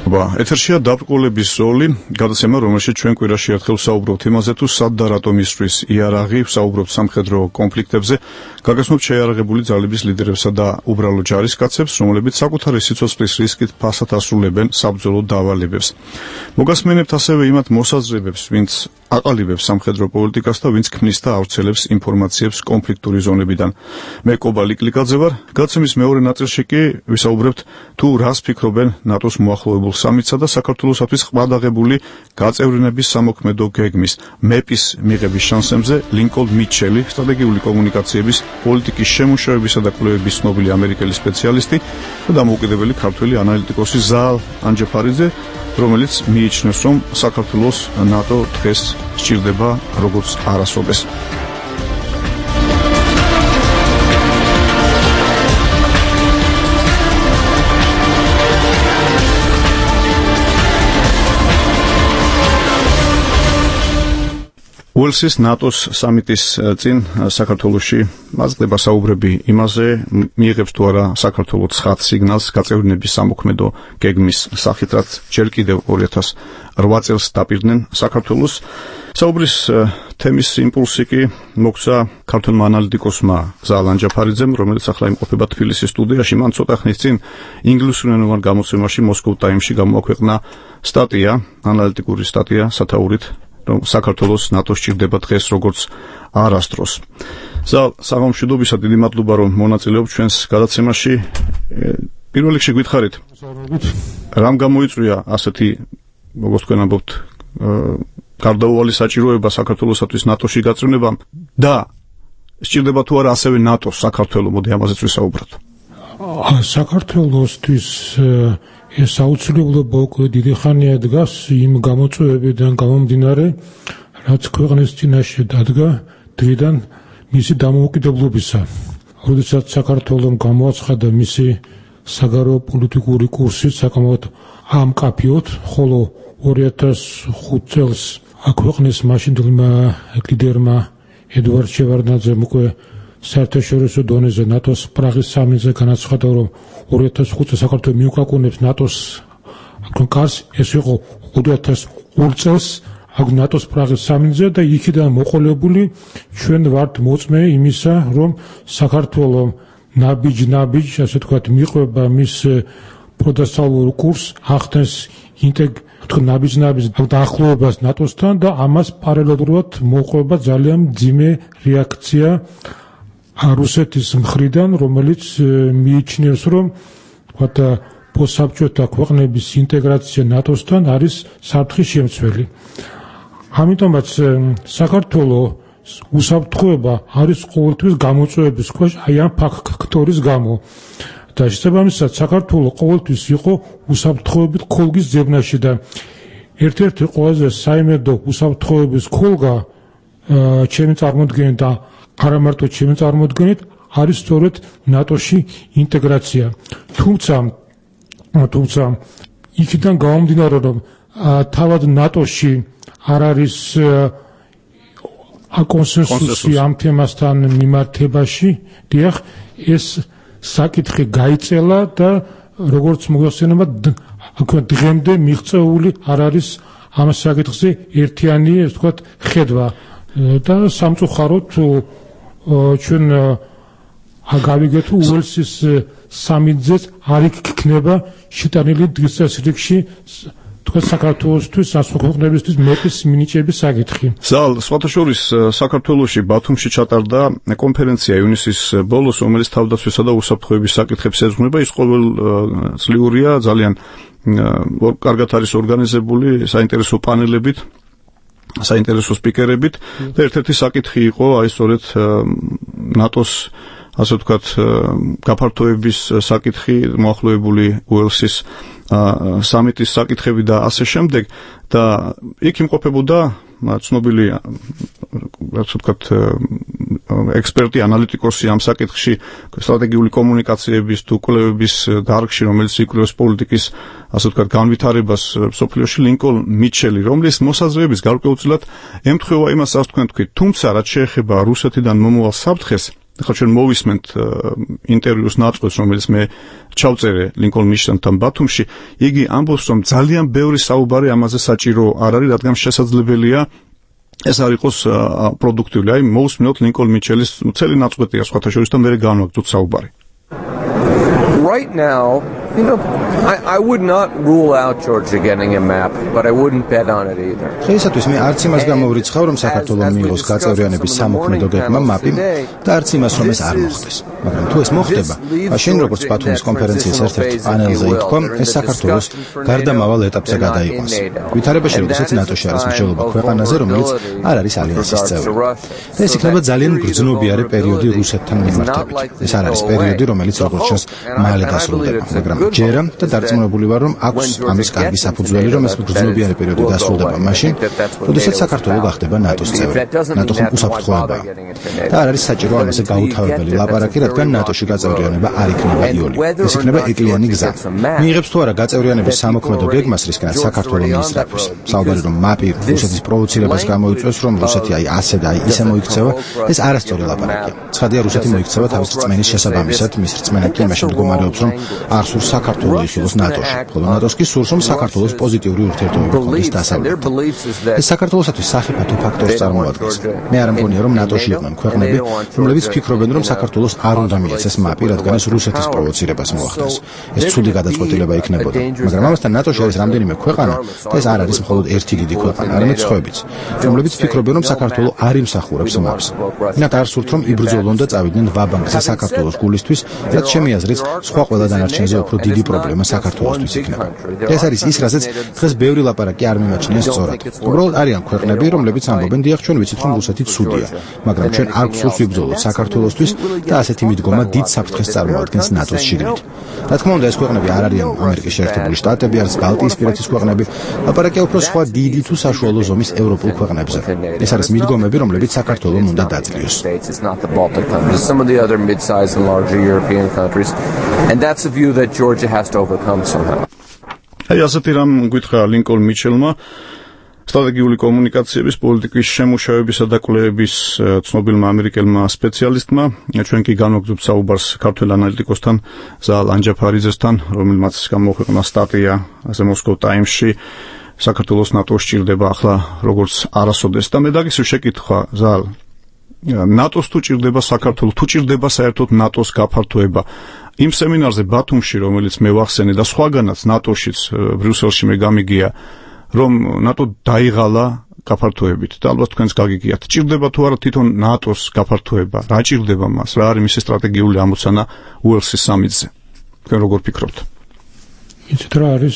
მადლობა. ეთერშია დაბრკოლების ზოლი, გადაცემა, რომელშიც ჩვენ კვირაში ერთხელ ვსაუბრობთ იმაზე, თუ სად და რატომ ისვრის იარაღი, ვსაუბრობთ სამხედრო კონფლიქტებზე, გაგაცნობთ შეიარაღებული ძალების ლიდერებსა და უბრალო ჯარისკაცებს, რომლებიც საკუთარი სიცოცხლის რისკით ფასად ასრულებენ საბრძოლო დავალებებს. მოგასმენებთ ასევე იმათ მოსაზრებებს, ვინც აყალიბებს სამხედრო პოლიტიკას და ვინც ქმნის და ავრცელებს ინფორმაციებს კონფლიქტური ზონებიდან. მე კობა ლიკლიკაძე ვარ. გადაცემის მეორე ნაწილში კი ვისაუბრებთ თუ რას ფიქრობენ ნატოს მოახლოებულ სამიტსა და საქართველოსთვის ყბადაღებული გაწევრიანების სამოქმედო გეგმის მეპის მიღების შანსებზე ლინკოლნ მიჩელი, სტრატეგიული კომუნიკაციების პოლიტიკის შემუშავებისა და კვლევების ცნობილი ამერიკელი სპეციალისტი და დამოუკიდებელი ქართველი ანალიტიკოსი ზაალ ანჯაფარიძე, რომელიც მიიჩნევს, რომ საქართველოს ნატო დღეს სჭირდება როგორც არასოდეს. უელსის ნატოს სამიტის წინ საქართველოში მაწყდება საუბრები იმაზე, მიიღებს თუ არა საქართველო ცხად სიგნალს გაწევრიანების სამოქმედო გეგმის სახით, რაც ჯერ კიდევ ორი ათას რვა წელს დაპირდნენ საქართველოს. საუბრის თემის იმპულსი კი მოგცა ქართველმა ანალიტიკოსმა ზაალ ანჯაფარიძემ, რომელიც ახლა იმყოფება თბილისის სტუდიაში. მან ცოტა ხნის წინ ინგლისურენოვან გამოცემაში Moscow Times-ში გამოაქვეყნა სტატია, ანალიტიკური სტატია სათაურით, რომ საქართველოს ნატო სჭირდება დღეს როგორც არასდროს. ზაალ, საღამომშვიდობისა, დიდი მადლობა, რომ მონაწილეობთ ჩვენს გადაცემაში. პირველ რიგში გითხარით, რამ გამოიწვია ასეთი, როგორც თქვენ ამბობთ, გარდაუვალი საჭიროება საქართველოსთვის ნატოში გაწევრიანებამ და სჭირდება თუ არა ასევე ნატოს საქართველო, მოდი ამაზეც ვისაუბროთ. საქართველოსთვის ეს აუცილებლობა უკვე დიდი ხანია დგას იმ გამოწვევებიდან გამომდინარე, რაც ქვეყნის წინაშე დადგა დღიდან მისი დამოუკიდებლობისა. როდესაც საქართველომ გამოაცხადა მისი საგარეო პოლიტიკური კურსი საკამოდ ამკაფიოდ, ხოლო ორი ათას ხუთ წელს ქვეყნის მაშინდელმა ლიდერმა ედვარდ შევარდნაძემ უკვე საერთაშორისო დონეზე ნატოს პრაღის სამიტზე განაცხადა, რომ ორი ათას ხუთ წელს საქართველო მიუკაკუნებს ნატოს კარს, ეს იყო ორი ათას ორ წელს ნატოს პრაღის სამიტზე და იქიდან მოყოლებული ჩვენ ვართ მოწმე იმისა, რომ საქართველო ნაბიჯ-ნაბიჯ, ასე თქვათ, მიყვება მის პროდასალურ კურსს, ახდენს ინტეგ ნაბიჯ-ნაბიჯ დაახლოებას ნატოსთან და ამას პარალელურად მოყვება ძალიან მძიმე რეაქცია რუსეთის მხრიდან, რომელიც მიიჩნევს, რომ თქვათ პოსტსაბჭოთა ქვეყნების ინტეგრაცია ნატოსთან არის საფრთხის შემცველი. ამიტომაც საქართველოს უსაფრთხოება არის ყოველთვის გამოწვევების ქვეშ აი ამ ფაქტორის გამო. და შესაბამისად საქართველოს ყოველთვის იყო უსაფრთხოებით ქოლგის ძებნაში და ერთ-ერთი ყველაზე საიმედო უსაფრთხოების ქოლგა ჩემი წარმოდგენით და არა მარტო ჩემი წარმოდგენით არის სწორედ ნატოში ინტეგრაცია. თუმცა თუმცა იქიდან გამომდინარე, რომ თავად ნატოში არ არის კონსენსუსი ამ თემასთან მიმართებაში, დიახ, ეს საკითხი გაიწელა და როგორც მოიხსენება, დღემდე მიღწეული არ არის ამ საკითხზე ერთიანი, ასე ვთქვათ, ხედვა და სამწუხაროდ ჩვენ გავიგეთ უელსის სამიტზეც არ იქნება შეტანილი დღის რიგში თქვენ საქართველოსთვის, სხვა ქვეყნებისთვის მეპის მინიჭების საკითხი. ზაალ, სხვათა შორის საქართველოში ბათუმში ჩატარდა კონფერენცია ივნისის ბოლოს, რომელიც თავდაცვისა და უსაფრთხოების საკითხებს ეძღვნება. ის ყოველწლიურია, ძალიან კარგად არის ორგანიზებული საინტერესო პანელებით, საინტერესო სპიკერებით და ერთ-ერთი საკითხი იყო აი სწორედ ნატოს, ასე ვთქვათ, გაფართოების საკითხი, მოახლოებული უელსის სამიტის საკითხები და ასე შემდეგ და იქ იმყოფებოდა ცნობილი, ასე ვთქვათ, ექსპერტი, ანალიტიკოსი ამ საკითხში, სტრატეგიული კომუნიკაციების თუ კვლევების დარგში, რომელიც იკვლევს პოლიტიკის, ასე ვთქვათ, განვითარებას მსოფლიოში, ლინკოლნ მიჩელი, რომლის მოსაზრებების გარკვეულწილად ემთხვევა იმას, რაც თქვენ თქვით. თუმცა, რაც შეეხება რუსეთიდან მომავალ საფრთხეს, ახლა ჩვენ მოვისმენთ ინტერვიუს ნაწყვეტს, რომელიც მე ჩავწერე ლინკოლნ მიშელთან ბათუმში, იგი ამბობს, რომ ძალიან ბევრი საუბარი ამაზე საჭირო არ არის, რადგან შესაძლებელია ეს არ იყოს პროდუქტიული. აი მოვისმენთ ლინკოლნ მიშელის მთელი ნაწყვეტია სხვათა შორის და მე განვაგრძოთ საუბარი. Right now, you know, I, I would not rule out Georgia getting a map, but I wouldn't bet on it either. დღეისათვის მე არც იმას გამოვრიცხავ, რომ საქართველოს მიიღოს გაწევრიანების სამოქმედო გეგმა მაპი და არც იმას, რომ ეს არ მოხდეს. მაგრამ თუ ეს მოხდება, მაშინ როგორც ბათუმის კონფერენციის ერთ-ერთ პანელზე ითქვა, ეს საქართველოს გარდამავალ ეტაპზე გადაიყვანს. ვითარებაში, როდესაც ნატოში არის მსჯელობა ქვეყანაზე, რომელიც არ არის ალიანსის წევრი. და ეს იქნება ძალიან გრძნობიარე პერიოდი რუსეთთან მიმართებით. ეს არ არის პერიოდი, რომელიც როგორც ჩანს მალე დასრულდება, მაგრამ ჯერა და დარწმუნებული ვარ, რომ აქვს ამის კარგი საფუძველი, რომ ეს გრძნობიარე პერიოდი დასრულდება მაშინ, როდესაც საქართველო გახდება ნატოს წევრი. ნატო ხომ უსაფრთხოებაა. და არ არის საჭირო ამაზე გაუთავებელი ლაპარაკი, რადგან ნატოში გაწევრიანება არ იქნება იოლი. ეს იქნება ეკლიანი გზა. მიიღებს თუ არა გაწევრიანების სამოქმედო გეგმას, რისკენ საქართველო მიისწრაფვის. საუბარი რომ მაპი რუსეთის პროვოცირებას გამოიწვევს, რომ რუსეთი აი ასე და აი ისე მოიქცევა, ეს არასწორი ლაპარაკია. ცხადია, რუსეთი მოიქცევა თავის რწმენის შესაბამისად, მის რწმენა კი იმაში მდგომარეობს, რომ არ სურს საქართველოს იხილოს ნატოში, ხოლო ნატოს კი სურს, რომ საქართველოს პოზიტიური ურთიერთობები გქონდეს დასავლეთთან. ეს საქართველოსათვის სახიფათო ფაქტორს წარმოადგენს. მე არ მგონია, რომ ნატოში იყვნენ ქვეყნები, რომლებიც ფიქრობენ, რომ საქართველოს არ უნდა მიეცეს მაპი, რადგან ეს რუსეთის პროვოცირებას მოახდენს. ეს ცუდი გადაწყვეტილება იქნებოდა. მაგრამ ამასთან ნატოში არის რამდენიმე ქვეყანა და ეს არ არის მხოლოდ ერთი დიდი ქვეყანა, არამედ სხვაებიც, რომლებიც ფიქრობენ, რომ საქართველო არ იმსახურებს მაპს. მათ არ სურთ, რომ იბრძოლონ და წავიდნენ ვაბანკზე საქართველოს გულისთვის, რაც ჩემი აზრით სხვა ყველა დანარჩენზე უფრო დიდი პრობლემა საქართველოსთვის იქნება. ეს არის ის, რასაც დღეს ბევრი ლაპარაკი არ მიმაჩნია სწორად. უბრალოდ არიან ქვეყნები, რომლებიც ამბობენ, დიახ, ჩვენ ვიცით, რომ რუსეთი ცუდია, მაგრამ ჩვენ არ გვსურს ვიბრძოლოთ საქართველოსთვის და ასეთი მიდგომა დიდ საფრთხეს წარმოადგენს ნატოს შიგნით. რა თქმა უნდა, ეს ქვეყნები არ არიან ამერიკის შეერთებული შტატები, არც ბალტიისპირეთის ქვეყნები, ლაპარაკია უფრო სხვა დიდი თუ საშუალო ზომის ევროპულ ქვეყნებზე. ეს არის მიდგომები, რომლებიც საქართველოს უნდა დაძლიოს. And that's a view that Georgia has to overcome somehow. აი ასეთი რამ გითხრა ლინკოლნ მიშელმა, სტრატეგიული კომუნიკაციების პოლიტიკის შემუშავებისა და კვლევების ცნობილმა ამერიკელმა სპეციალისტმა. ჩვენ კი განვაგრძობთ საუბარს ქართველ ანალიტიკოსთან ზაალ ანჯაფარიძესთან, რომელმაც გამოქვეყნა სტატია The Moscow Times-ში საქართველოს ნატოს ჭირდება ახლა როგორც არასოდეს და მე დაგისვი შეკითხვა ზაალ, ნატოს თუ ჭირდება საქართველოს, თუ ჭირდება საერთოდ ნატოს გაფართოება. იმ სემინარზე ბათუმში, რომელიც მე ვახსენე და სხვაგანაც ნატოშიც ბრიუსელში მე გამიგია, რომ ნატო დაიღალა გაფართოებით და ალბათ თქვენს გაგიგიათ. ჭირდება თუ არა თვითონ ნატოს გაფართოება? რა ჭირდება მას? რა არის მისი სტრატეგიული ამოცანა უელსის სამიტზე? თქვენ როგორ ფიქრობთ? იცით რა არის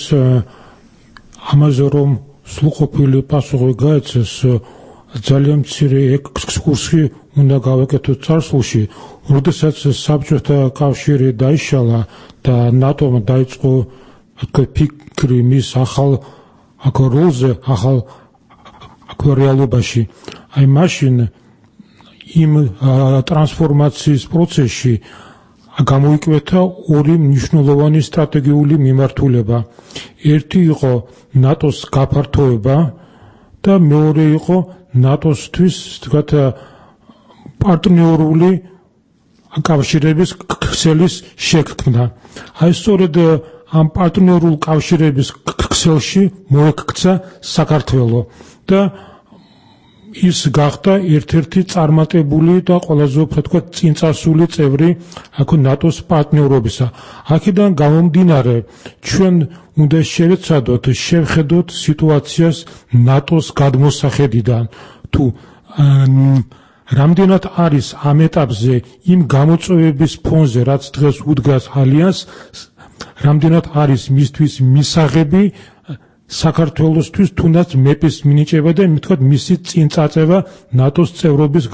ამაზე რომ სრულყოფილი პასუხი გაეცეს, ძალიან მცირე ექსკურსი უნდა გავაკეთოთ წარსულში, როდესაც საბჭოთა კავშირი დაიშალა და ნატომ დაიწყო ფიქრი მის ახალ აქ როლზე, ახალ აქ რეალობაში. აი მაშინ იმ ტრანსფორმაციის პროცესში გამოიკვეთა ორი მნიშვნელოვანი სტრატეგიული მიმართულება. ერთი იყო ნატოს გაფართოება და მეორე იყო ნატოსთვის თქვათ პარტნიორული კავშირების ქსელის შექმნა. აი სწორედ ამ პარტნიორულ კავშირების ქსელში მოექცა საქართველო და ის გახდა ერთ-ერთი წარმატებული და ყველაზე უფრო თქვათ წინწასული წევრი აქ ნატოს პარტნიორობისა. აქედან გამომდინარე ჩვენ უნდა შევეცადოთ, შევხედოთ სიტუაციას ნატოს გადმოსახედიდან. თუ რამდენად არის ამ ეტაპზე იმ გამოწვევების ფონზე, რაც დღეს უდგას ალიანსს, რამდენად არის მისთვის მისაღები საქართველოსთვის თუნდაც მეპის მინიჭება და მithქვათ მისი წინწაწევა ნატოს წევრობის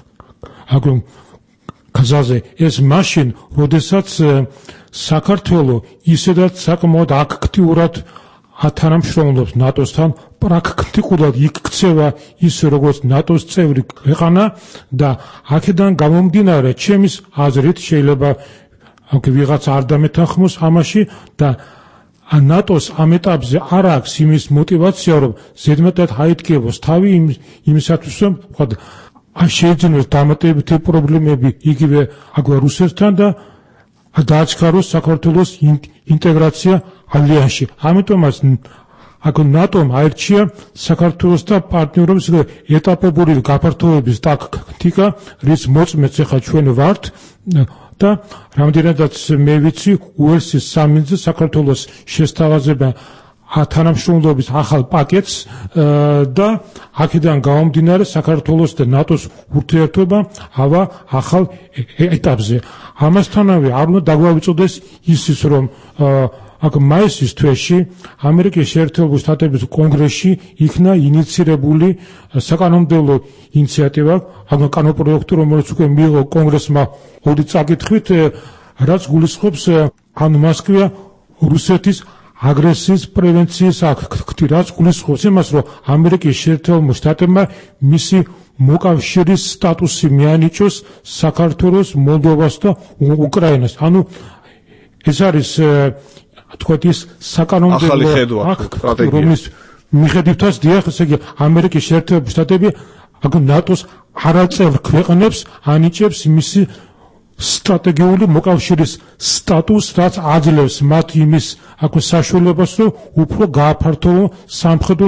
გზაზე. ეს მაშინ, როდესაც საქართველო ისედაც საკმაოდ აქტიურად ათანამშრომლობს ნატოსთან, პრაქტიკულად იქცევა ის როგორც ნატოს წევრი ქვეყანა და აქედან გამომდინარე, ჩემის აზრით შეიძლება აქ ვიღაც არ დამეთანხმოს ამაში და ნატოს ამ ეტაპზე არ აქვს იმის мотиваცია, რომ ზედმეტად აიდგებოს თავი იმისათვის, რომ ვთქვათ ან შეიძინოს დამატებითი პრობლემები იგივე აგვე რუსეთთან და დააჩქაროს საქართველოს ინტეგრაცია ალიანსში. ამიტომაც აქ ნატომ აირჩია საქართველოს და პარტნიორობის ეტაპობური გაფართოების ტაქტიკა, რის მოწმეც ახლა ჩვენ ვართ და რამდენადაც მე ვიცი, უელსის სამინისტრო საქართველოს შესთავაზება თანამშრომლობის ახალ პაკეტს და აქედან გამომდინარე საქართველოს და ნატოს ურთიერთობა ავა ახალ ეტაპზე. ამასთანავე არ უნდა დაგვავიწყდეს ისიც, რომ აქ მაისის თვეში ამერიკის შეერთებული შტატების კონგრესში იქნა ინიცირებული საკანონმდებლო ინიციატივა, აქ კანონპროექტი, რომელიც უკვე მიიღო კონგრესმა ორი წაკითხვით, რაც გულისხმობს ან მოსკვა რუსეთის აგრესიის პრევენციის აქტი, რაც გულისხმობს იმას, რომ ამერიკის შეერთებულმა შტატებმა მისი მოკავშირის სტატუსი მიანიჭოს საქართველოს, მოლდოვას და უკრაინას. ანუ ეს არის თქვათ ის საკანონმდებლო აქტი, რომლის მიხედვითაც დიახ, ესე იგი ამერიკის შეერთებული შტატები აქ ნატოს არაწევრ ქვეყნებს ანიჭებს მისი სტრატეგიული მოკავშირის სტატუსს, რაც აძლევს მათ იმის აქ საშუალებას, რომ უფრო გააფართოვო სამხედრო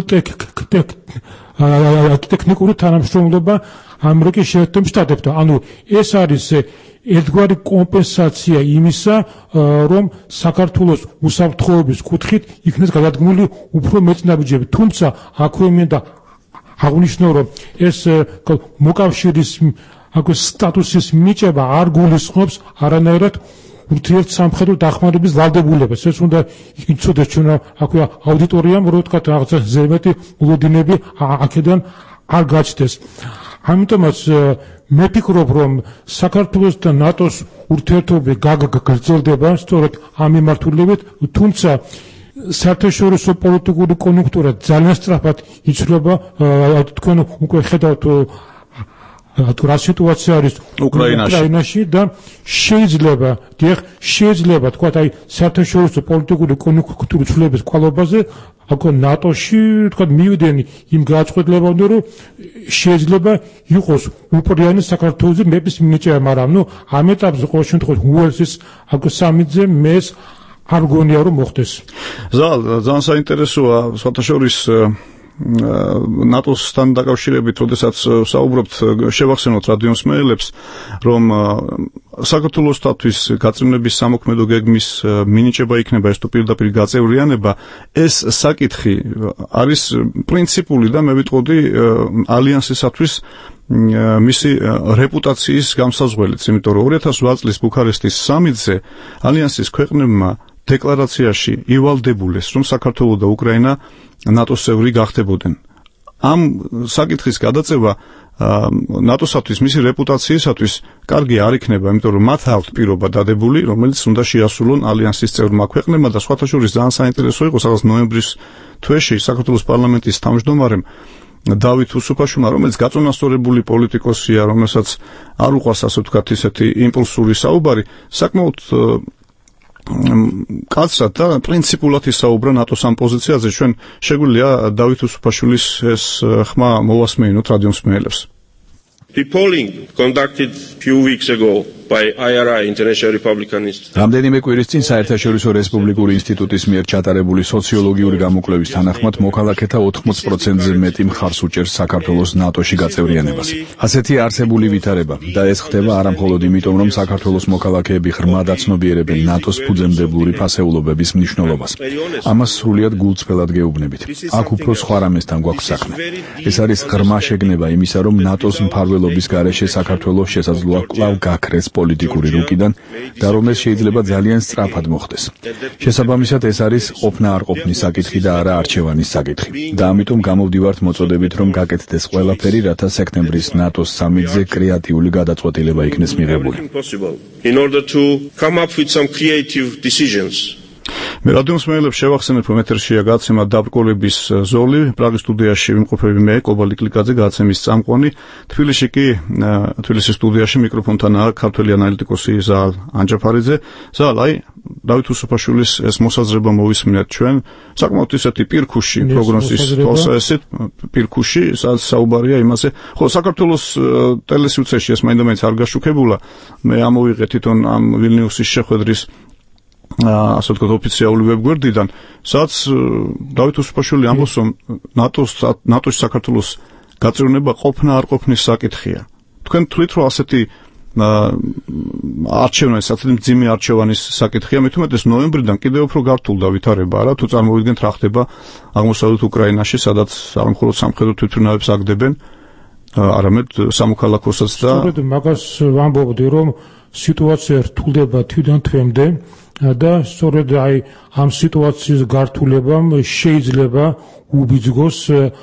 ტექნიკური თანამშრომლობა ამერიკის შეერთებულ შტატებთან. ანუ ეს არის ერთგვარი კომპენსაცია იმისა, რომ საქართველოს უსაფრთხოების კუთხით იქნეს გადადგმული უფრო მეტ ნაბიჯები. თუმცა აქვე მინდა აღნიშნო, რომ ეს მოკავშირის აქ სტატუსის მიჭება არ გულისხმობს არანაირად ურთიერთ სამხედრო დახმარების ვალდებულებას. ეს უნდა იცოდეს ჩვენ აქ აუდიტორიამ, რომ თქვა რაღაცა ზემეთი ულოდინები აქედან არ გაჩნდეს. ამიტომაც მე ვფიქრობ, რომ საქართველოს და ნატოს ურთიერთობები გაგრძელდება სწორედ ამ მიმართულებით, თუმცა საერთაშორისო პოლიტიკური კონიუნქტურა ძალიან სწრაფად იცვლება. თქვენ უკვე ხედავთ თუ რა სიტუაცია არის უკრაინაში და შეიძლება, დიახ, შეიძლება თქვა აი საერთაშორისო პოლიტიკური კონიუნქტურის ცვლილების კვალობაზე აქ ნატოში თქვა მივიდნენ იმ გააწყვილებამდე, რომ შეიძლება იყოს უპრიანი საქართველოს მეფის მინიჭება, მაგრამ ნუ ამ ეტაპზე ყოველ შემთხვევაში უელსის აქ სამიტზე მეს არ გონია რომ მოხდეს. ზალ, ძალიან საინტერესოა საერთაშორისო ნატოსთან დაკავშირებით, როდესაც საუბრობთ, შევახსენოთ რადიომსმენელებს, რომ საქართველოსთვის გაწევრიანების სამოქმედო გეგმის მინიჭება იქნება ეს თუ პირდაპირ გაწევრიანება, ეს საკითხი არის პრინციპული და მე ვიტყოდი ალიანსისათვის მისი რეპუტაციის გამსაზღვრელიც, იმიტომ რომ ორი ათას ოთხ წლის ბუქარესტის სამიტზე ალიანსის ქვეყნებმა დეკლარაციაში ივალდებულეს, რომ საქართველო და უკრაინა ნატოს წევრი გახდებოდნენ. ამ საკითხის გადაწევა ნატოსათვის, მისი რეპუტაციისათვის კარგი არ იქნება, იმიტომ რომ მათ აქვთ პირობა დადებული, რომელიც უნდა შეასრულონ ალიანსის წევრმა ქვეყნებმა და სხვათა შორის ძალიან საინტერესო იყო, სადაც ნოემბრის თვეში საქართველოს პარლამენტის თავმჯდომარემ დავით უსუფაშვილმა, რომელიც გაწონასწორებული პოლიტიკოსია, რომელსაც არ უყვარს ასე ვთქვათ ისეთი იმპულსური საუბარი, საკმაოდ კაცად და პრინციპულად ისაუბრა ნატოს ამ პოზიციაზე. ჩვენ შეგვიძლია დავით უსუფაშვილის ეს ხმა მოვასმეინოთ რადიომსმენელებს. The polling conducted few weeks ago by I R I International Republican Institute. რამდენიმე კვირის წინ საერთაშორისო რესპუბლიკური ინსტიტუტის მიერ ჩატარებული სოციოლოგიური გამოკვლევის თანახმად მოქალაქეთა ოთხმოც პროცენტზე მეტი მხარს უჭერს საქართველოს ნატოში გაწევრიანებას. ასეთი არსებული ვითარება და ეს ხდება არა მხოლოდ იმიტომ, რომ საქართველოს მოქალაქეები ღრმად აცნობიერებენ ნატოს ფუძემდებლური ფასეულობების მნიშვნელობას. ამას სრულიად გულწრფელად გეუბნებით. აქ უფრო სხვა რამესთან გვაქვს საქმე. ეს არის ღრმა შეგნება იმისა, რომ ნატოს მფარველობის გარეშე საქართველოს შესაძლოა კვლავ გაქრეს პოლიტიკური რუკიდან და რომელიც შეიძლება ძალიან სწრაფად მოხდეს. შესაბამისად ეს არის ყოფნა არ ყოფნის საკითხი და არა არჩევანის საკითხი. და ამიტომ გამოვდივართ მოწოდებით, რომ გაკეთდეს ყველაფერი, რათა სექტემბრის ნატოს სამიტზე კრეატიული გადაწყვეტილება იქნეს მიღებული. In order to come up with some creative decisions. მე რადიომსმენელებს შევახსენებ, რომ ეთერშია გადაცემა დაბრკოლების ზოლი, პრაღის სტუდიაში ვიმყოფები მე, კობალი კლიკაძე, გადაცემის წამყვანი, თბილისში კი თბილისის სტუდიაში მიკროფონთანაა ქართველი ანალიტიკოსი ზაალ ანჯაფარიძე. ზაალ, აი დავით უსუფაშვილის ეს მოსაზრება მოვისმინეთ ჩვენ, საკმაოდ ისეთი პირქუში პროგნოზის თვალსაზრისით, პირქუში, სადაც საუბარია იმაზე, ხო, საქართველოს ტელესიუცეში ეს მაინდა-მაინც არ გაშუქებულა, მე ამოვიღე თვითონ ამ ვილნიუსის შეხვედრის ასე ვთქვათ ოფიციალური ვებგვერდიდან, სადაც დავით უსუფაშვილი ამბობს, რომ ნატოს ნატოში საქართველოს გაწევრიანება ყოფნა არ ყოფნის საკითხია. თქვენ თვლით, რომ ასეთი არჩევანის, ასეთი მძიმე არჩევანის საკითხია, მით უმეტეს ნოემბრიდან კიდევ უფრო გართულდა ვითარება, არა, თუ წარმოვიდგენთ რა ხდება აღმოსავლეთ უკრაინაში, სადაც არ მხოლოდ სამხედრო თვითმფრინავებს აგდებენ, არამედ სამოქალაქოსაც და სწორედ მაგას ვამბობდი, რომ სიტუაცია რთულდება თვიდან თვემდე და სწორედ აი ამ სიტუაციის გართულებამ შეიძლება უბიძგოს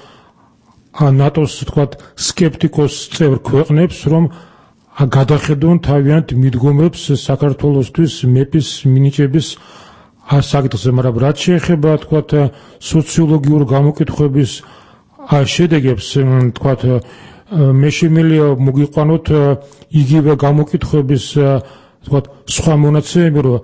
ნატოს თქვათ სკეპტიკოს წევრ ქვეყნებს, რომ გადახედონ თავიანთ მიდგომებს საქართველოსთვის მეპის მინიჭების საკითხზე, მაგრამ რაც შეეხება თქვათ სოციოლოგიურ გამოკითხვების შედეგებს, თქვათ მე შემიძლია მოგიყვანოთ იგივე გამოკითხვების თქვათ სხვა მონაცემები, რომ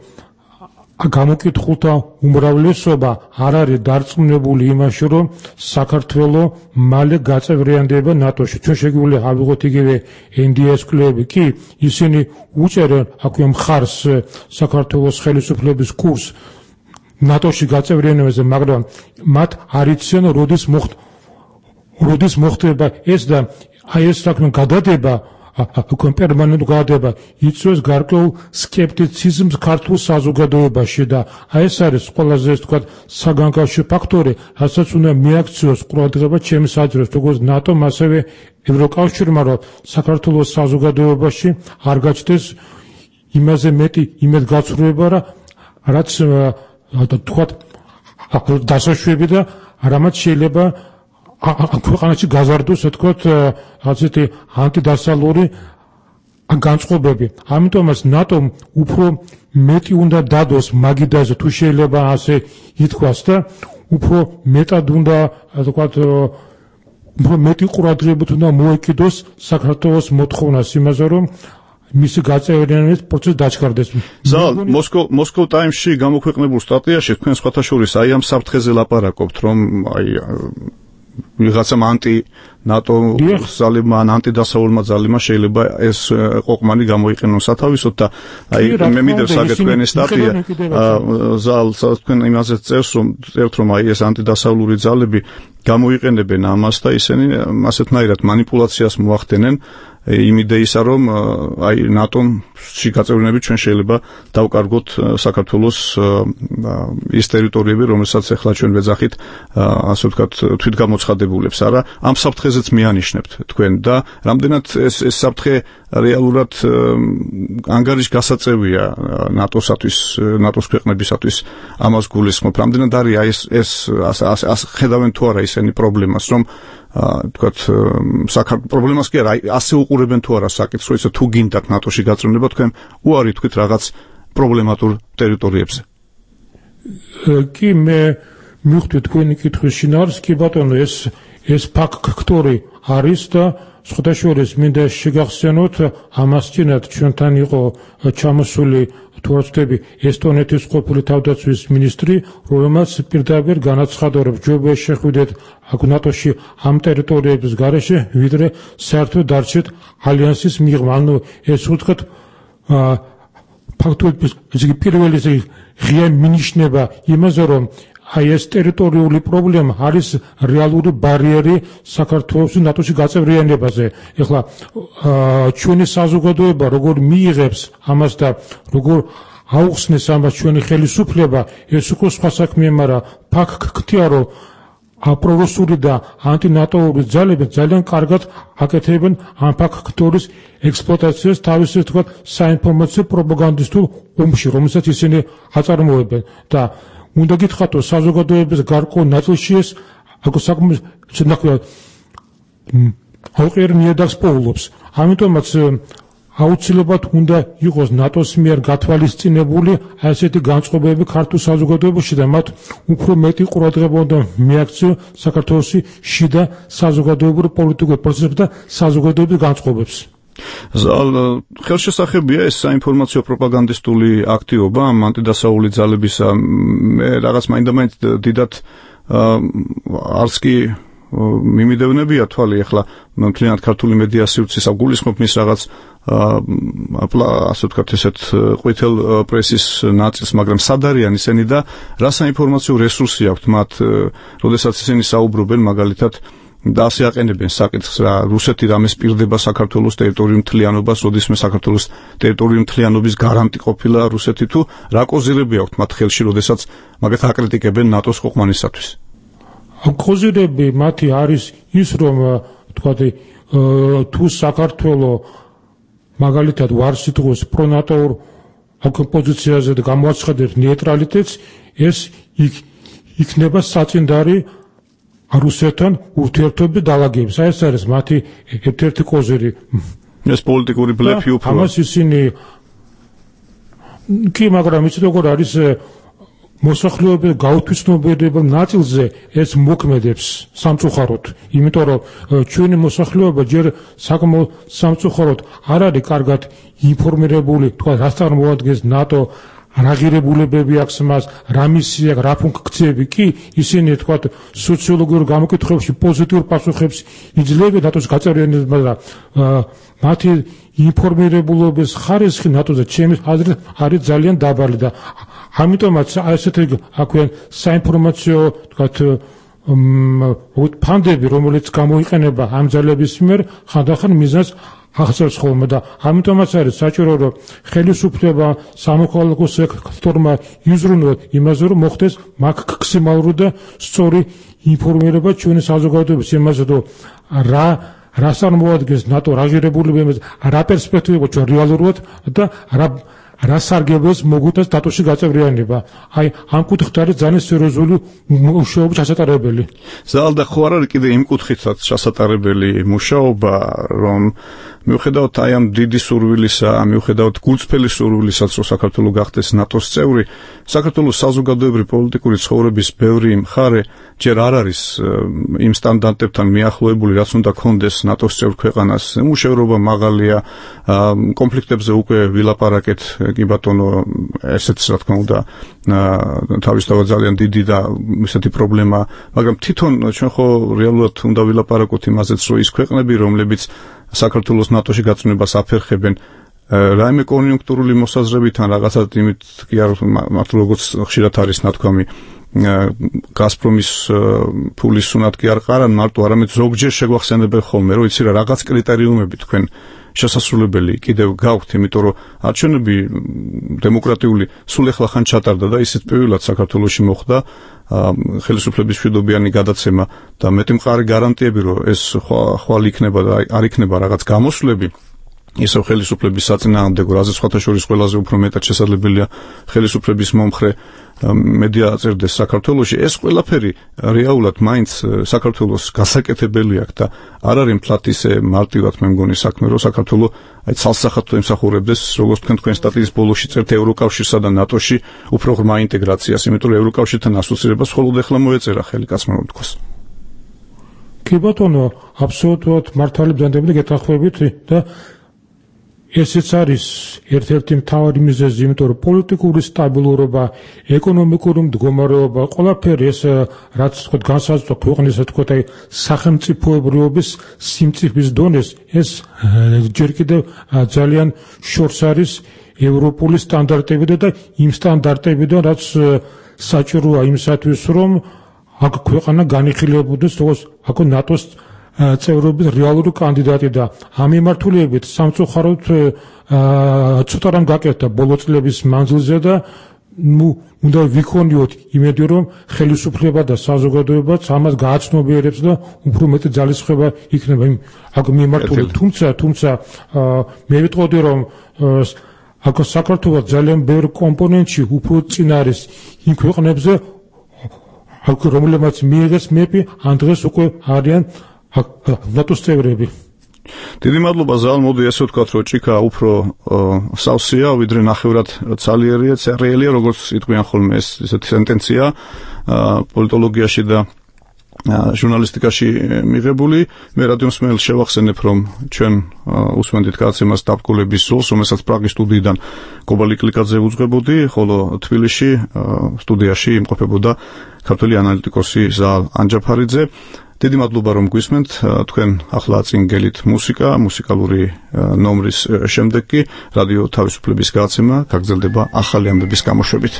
გამოკითხულთა უმრავლესობა არ არის დარწმუნებული იმაში, რომ საქართველო მალე გაწევრიანდება ნატოში. ჩვენ შეგვიძლია ავიღოთ იგივე εν დი ეს კვლევები, კი ისინი უჭერენ აქვე მხარს საქართველოს ხელისუფლების კურსს ნატოში გაწევრიანებაზე, მაგრამ მათ არ იციან როდის მოხდა როდის მოხდება ეს და აი ეს საქმე გადადება უკვე პერმანენტ გადადება იწვევს გარკვეულ სკეპტიციზმს ქართულ საზოგადოებაში და აი ეს არის ყველაზე თქვათ საგანგაშო ფაქტორი, რასაც უნდა მიაქციოს ყურადღება ჩემი საჭიროს როგორც ნატომ, ასევე ევროკავშირმა, რომ საქართველოს საზოგადოებაში არ გაჩნდეს იმაზე მეტი იმედგაცრუება, რაც თქვათ დასაშვები და რამაც შეიძლება ქვეყანაში გაზარდოს, თქვათ, ასეთი ანტიდასალური განწყობები. ამიტომაც ნატომ უფრო მეტი უნდა დადოს მაგიდაზე, თუ შეიძლება ასე ითქვას და უფრო მეტად უნდა, თქვათ, უფრო მეტი ყურადღებით უნდა მოეკიდოს საქართველოს მოთხოვნას იმაზე, რომ მისი გაწევრიანების პროცესი დაჩქარდეს. ზალ, მოსკოვ მოსკოვ ტაიმსში გამოქვეყნებულ სტატიაში თქვენ სხვათა შორის აი ამ საფრთხეზე ლაპარაკობთ, რომ აი ვიღაცამ ანტი ნატო ძალებმა ან ანტიდასავლურმა ძალებმა შეიძლება ეს ყოყმანი გამოიყენონ სათავისოდ და აი მე მიდევს აგეთ თქვენი სტატია ზალ თქვენ იმაზე წერს რომ წერთ რომ აი ეს ანტიდასავლური ძალები გამოიყენებენ ამას და ისინი ასეთნაირად მანიპულაციას მოახდენენ იმ იდეისა რომ აი ნატომში გაწევრიანებით ჩვენ შეიძლება დავკარგოთ საქართველოს ის ტერიტორიები რომელსაც ახლა ჩვენ ვეძახით ასე ვთქვათ თვითგამოცხადებულებს არა ამ საფრთხეზეც მიანიშნებთ თქვენ და რამდენად ეს ეს საფრთხე რეალურად ანგარიშ გასაწევია ნატოსათვის ნატოს ქვეყნებისათვის ამას გულისხმობ რამდენად არის აი ეს ეს ხედავენ თუ არა ისინი პრობლემას რომ თქვათ საქართველოს პრობლემას კი არა ასე უყურებენ თუ არა საკითხს რომ ისე თუ გინდათ ნატოში გაწევრიანება თქვენ უარი თქვით რაღაც პრობლემატურ ტერიტორიებზე კი მე მივხვდი თქვენი კითხვის შინაარსს კი ბატონო ეს ეს ფაქტორი არის და სხვადასხვა მინდა შეგახსენოთ ამას წინათ ჩვენთან იყო ჩამოსული თორცდები ესტონეთის ყოფილი თავდაცვის მინისტრი რომელმაც პირდაპირ განაცხადა რომ ჯობია შეხვიდეთ ნატოში ამ ტერიტორიების გარეშე ვიდრე საერთოდ დარჩეთ ალიანსის მიღმა ანუ ეს უცხოთ ფაქტობრივად ეს პირველი ღია მინიშნება იმაზე რომ აი ეს ტერიტორიული პრობლემა არის რეალური ბარიერი საქართველოს ნატოში გაწევრიანებაზე. ეხლა ჩვენი საზოგადოება როგორ მიიღებს ამას და როგორ აუხსნეს ამას ჩვენი ხელისუფლება, ეს უკვე სხვა საქმეა, მაგრამ ფაქტია, რომ აპრორუსული და ანტინატოური ძალები ძალიან კარგად აკეთებენ ამ ფაქტორის ექსპლუატაციას თავისი თქვა საინფორმაციო პროპაგანდისტულ ომში, რომელსაც ისინი აწარმოებენ და უნდა გითხრათ, რომ საზოგადოების გარკვეულ ნაწილში ეს აქ საკმაოდ ნახეთ აუყიერ ნიადაგს პოულობს. ამიტომაც აუცილებლად უნდა იყოს ნატოს მიერ გათვალისწინებული ასეთი განწყობები ქართულ საზოგადოებაში და მათ უფრო მეტი ყურადღება უნდა მიაქციონ საქართველოს შიდა საზოგადოებრივ პოლიტიკურ პროცესებს და საზოგადოებრივ განწყობებს. ზალ ხელშესახებია ეს საინფორმაციო პროპაგანდისტული აქტივობა ამ ანტიდასაული ძალებისა. მე რაღაც მაინდამაინც დიდად არც კი მიმიდევნებია თვალი ახლა მთლიანად ქართული მედია სივრცის აგულისხმობ მის რაღაც ასე ვთქვათ ესეთ ყვითელ პრესის ნაწილს, მაგრამ სად არიან ისინი და რა საინფორმაციო რესურსი აქვთ მათ, როდესაც ისინი საუბრობენ მაგალითად და ასე აყენებენ საკითხს რა რუსეთი რამე სპირდება საქართველოს ტერიტორიულ მთლიანობას, როდისმე საქართველოს ტერიტორიულ მთლიანობის გარანტი ყოფილა რუსეთი თუ რა კოზირები აქვთ მათ ხელში, როდესაც მაგათ აკრიტიკებენ ნატოს ყოყმანისათვის. კოზირები მათი არის ის, რომ თქვათ თუ საქართველოს მაგალითად ვარ სიტყვის პრონატოურ ოპოზიციაზე და გამოაცხადებს ნეიტრალიტეტს, ეს იქნება საწინდარი რუსეთთან ურთიერთობის დალაგების. ეს არის მათი ერთ-ერთი კოზირი. ეს პოლიტიკური ბლეფი უფრო. ამას ისინი კი, მაგრამ იცით როგორ არის მოსახლეობის გაუთვისნობიერებელ ნაწილზე ეს მოქმედებს სამწუხაროდ, იმიტომ რომ ჩვენი მოსახლეობა ჯერ საკმაოდ სამწუხაროდ არ არის კარგად ინფორმირებული, თქვა რას წარმოადგენს ნატო, რა ღირებულებები აქვს მას, რა მისია, რა ფუნქციები. კი, ისინი თქვა სოციოლოგიურ გამოკითხვებში პოზიტიურ პასუხებს იძლევენ ნატოს გაწევრიანებას და მათი ინფორმირებულობის ხარისხი ნატოზე ჩემი აზრით არის ძალიან დაბალი და ამიტომაც ასეთი აქვენ საინფორმაციო თქვათ ფანდები, რომელიც გამოიყენება ამ ძალების მიერ, ხანდახან მიზანს აღწევს ხოლმე და ამიტომაც არის საჭირო, რომ ხელისუფლება სამოქალაქო სექტორმა იზრუნოს იმაზე, რომ მოხდეს მაქსიმალური და სწორი ინფორმირება ჩვენი საზოგადოების იმაზე, რომ რა რას წარმოადგენს ნატო, რა ღირებულებები, რა პერსპექტივა ჩვენ რეალურად და რა რა სარგებლობს მოგვიტანს ნატოში გაწევრიანება. აი, ამ კუთხით არის ძალიან სერიოზული მუშაობა ჩასატარებელი. ზალ და ხო არ არის კიდე იმ კუთხითაც ჩასატარებელი მუშაობა, რომ მიუხედავად აი ამ დიდი სურვილისა, მიუხედავად გულწრფელი სურვილისაც, რომ საქართველოს გახდეს ნატოს წევრი, საქართველოს საზოგადოებრივი პოლიტიკური ცხოვრების ბევრი მხარე ჯერ არ არის იმ სტანდარტებთან მიახლოებული, რაც უნდა ქონდეს ნატოს წევრ ქვეყანას. მუშაობა მაღალია, კონფლიქტებზე უკვე ვილაპარაკეთ, კი ბატონო, ესეც რა თქმა უნდა თავისთავად ძალიან დიდი და ისეთი პრობლემა, მაგრამ თვითონ ჩვენ ხო რეალურად უნდა ვილაპარაკოთ იმაზეც, რომ ის ქვეყნები, რომლებიც საქართველოს ნატოში გაწვენებას აფერხებენ, რაიმე კონიუნქტურული მოსაზრებიდან რაღაცა იმით კი არ მართლა როგორც ხშირად არის ნათქვამი გაზპრომის ფულის სუნად კი არ ყარან მარტო, არამედ ზოგჯერ შეგვახსენებენ ხოლმე, რომ იცი რა რაღაც კრიტერიუმები თქვენ შესასრულებელი კიდევ გაქვთ, იმიტომ რომ არჩევნები დემოკრატიული სულ ეხლა ხან ჩატარდა და ისიც პირველად საქართველოში მოხდა ხელისუფლების მშვიდობიანი გადაცემა და მეტი მყარი გარანტიები, რომ ეს ხვალ იქნება და არ იქნება რაღაც გამოსვლები ისევ ხელისუფლების საწინააღმდეგო, რაზეც სხვათა შორის ყველაზე უფრო მეტად შესაძლებელია ხელისუფლების მომხრე მედია აწერდეს საქართველოში. ეს ყველაფერი რეალურად მაინც საქართველოს გასაკეთებელი აქვს და არ არის მთლად ისე მარტივად მე მგონი საქმე, რომ საქართველო აი ცალსახადო ემსახურებდეს, როგორც თქვენ თქვენ სტატიის ბოლოში წერთ ევროკავშირსა და ნატოში უფრო ღრმა ინტეგრაციას, იმიტომ რომ ევროკავშირთან ასოცირებას მხოლოდ ახლა მოეწერა ხელი კაცმა რომ თქვას. კი ბატონო, აბსოლუტურად მართალი ბრძანდება გეთანხმებით და ესეც არის ერთ-ერთი მთავარი მიზეზი, იმიტომ რომ პოლიტიკური სტაბილურობა, ეკონომიკური მდგომარეობა, ყველაფერი ეს რაც თქო განსაზღვრა ქვეყნისა თქო აი სახელმწიფოებრიობის სიმწიფის დონეს, ეს ჯერ კიდევ ძალიან შორს არის ევროპული სტანდარტებიდან და იმ სტანდარტებიდან, რაც საჭიროა იმისათვის, რომ აქ ქვეყანა განიხილებოდეს როგორც აქ ნატოს წევრობის რეალური კანდიდატი და ამ მიმართულებით სამწუხაროდ ცოტა რამ გაკეთდა ბოლო წლების მანძილზე და ნუ უნდა ვიქონიოთ იმედი, რომ ხელისუფლება და საზოგადოებაც ამას გააცნობიერებს და უფრო მეტი ძალისხმევა იქნება იმ აქ მიმართულებით. თუმცა თუმცა მე ვიტყოდი, რომ აქ საქართველოს ძალიან ბევრ კომპონენტში უფრო წინ არის იმ ქვეყნებზე, აქ რომლებიც მიიღეს მეპი, ან დღეს უკვე არიან ნატოს წევრები. დიდი მადლობა ზალ, მოდი ესე ვთქვათ, რომ ჭიქა უფრო სავსეა, ვიდრე ნახევრად ცალიერია, წერილია, როგორც იტყვიან ხოლმე ეს ესეთი სენტენცია პოლიტოლოგიაში და ჟურნალისტიკაში მიღებული. მე რადიო მსმენელს შევახსენებ, რომ ჩვენ უსმენდით გადაცემას დაბკოლების ზოლს, რომელსაც პრაღის სტუდიიდან კობალი კლიკაძე უძღვებოდი, ხოლო თბილისში სტუდიაში იმყოფებოდა ქართველი ანალიტიკოსი ზაალ ანჯაფარიძე. დიდი მადლობა რომ გვისმენთ. თქვენ ახლა წინ გელით მუსიკა, მუსიკალური ნომრის შემდეგ კი რადიო თავისუფლების გადაცემა გაგრძელდება ახალი ამბების გამოშვებით.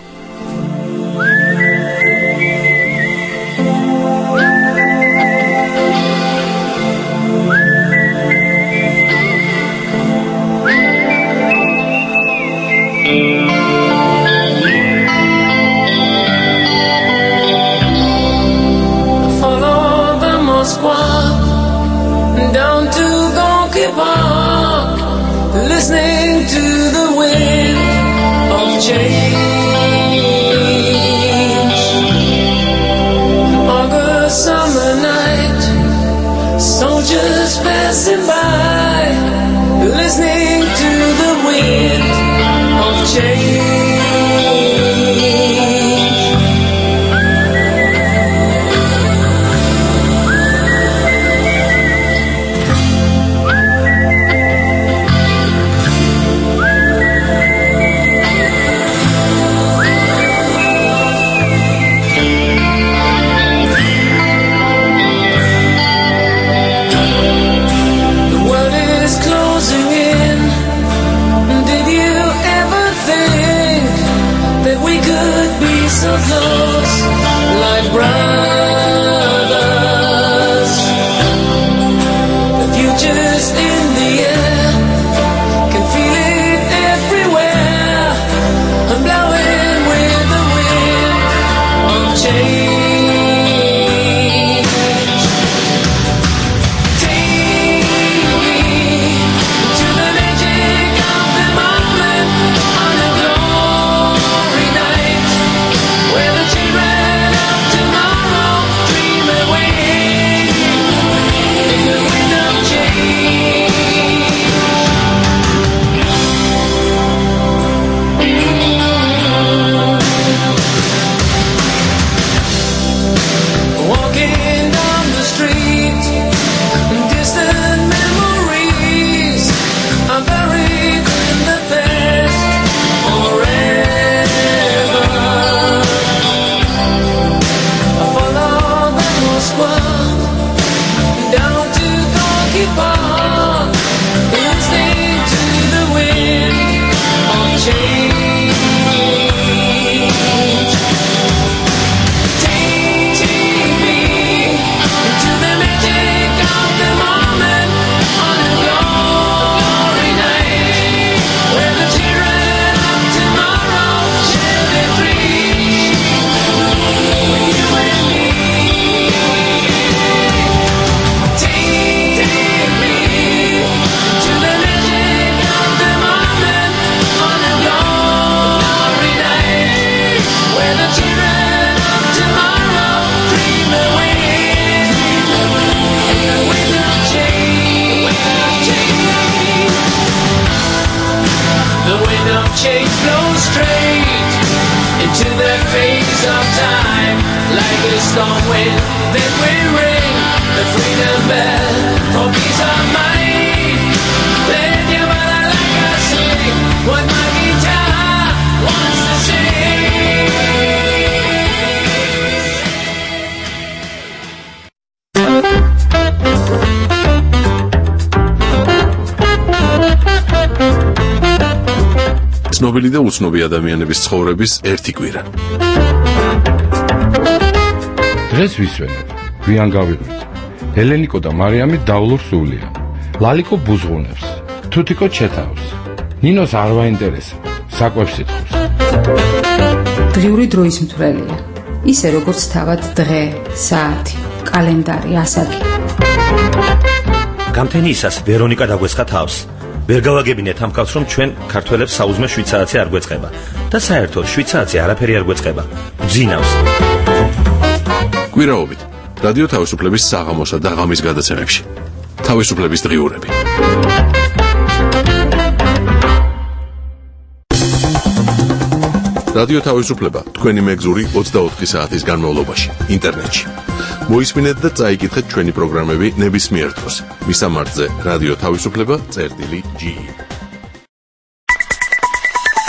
Listening to the wind of change. August summer night, soldiers passing by, listening to the wind of change. So close, like brothers. The future's in the air, can feel it everywhere. I'm blowing with the wind of change. Take me to the magic of the moment on a glory night, where the children of tomorrow dream away in the wind of change. Walking down the street, distant memories are buried in the past forever. Down to Gorky Park, listening to the wind of change. Take me to the magic of the moment on a glory night, where the children of tomorrow shall be free. You and me. Change flows straight into the face of time, like a storm wind that will ring the freedom bell for peace of mind. Let your mother like I sing what my guitar wants to sing. ცნობილი და უცნობი ადამიანების ცხოვრების ერთი კვირა. დღეს ვისვენებ, გვიან გავიღვიძ. ელენიკო და მარიამი დავლურ სულიან. ლალიკო ბუზღუნებს, თუთიკო ჩეთავს. ნინოს არ ვაინტერესებს, საკვებს ითხოვს. დღიური დროის მთვრელია. ისე როგორც თავად დღე, საათი, კალენდარი, ასაკი. გამთენიისას ვერონიკა დაგვესხა თავს. ვერ გავაგებინეთ ამ კაცს, რომ ჩვენ ქართველებს საუზმე შვიცარიცი არ გვეწყება და საერთოდ შვიცარიცი არაფერი არ გვეწყება. ძინავს. კვირაობით რადიო თავისუფლების საღამოსა და ღამის გადაცემებში. თავისუფლების დღიურები. რადიო თავისუფლება თქვენი მეგზური ოცდაოთხი საათის განმავლობაში ინტერნეტში. მოისმინეთ და წაიკითხეთ ჩვენი პროგრამები ნებისმიერ დროს. მისამართზე რადიო თავისუფლება წერტილი ჯი.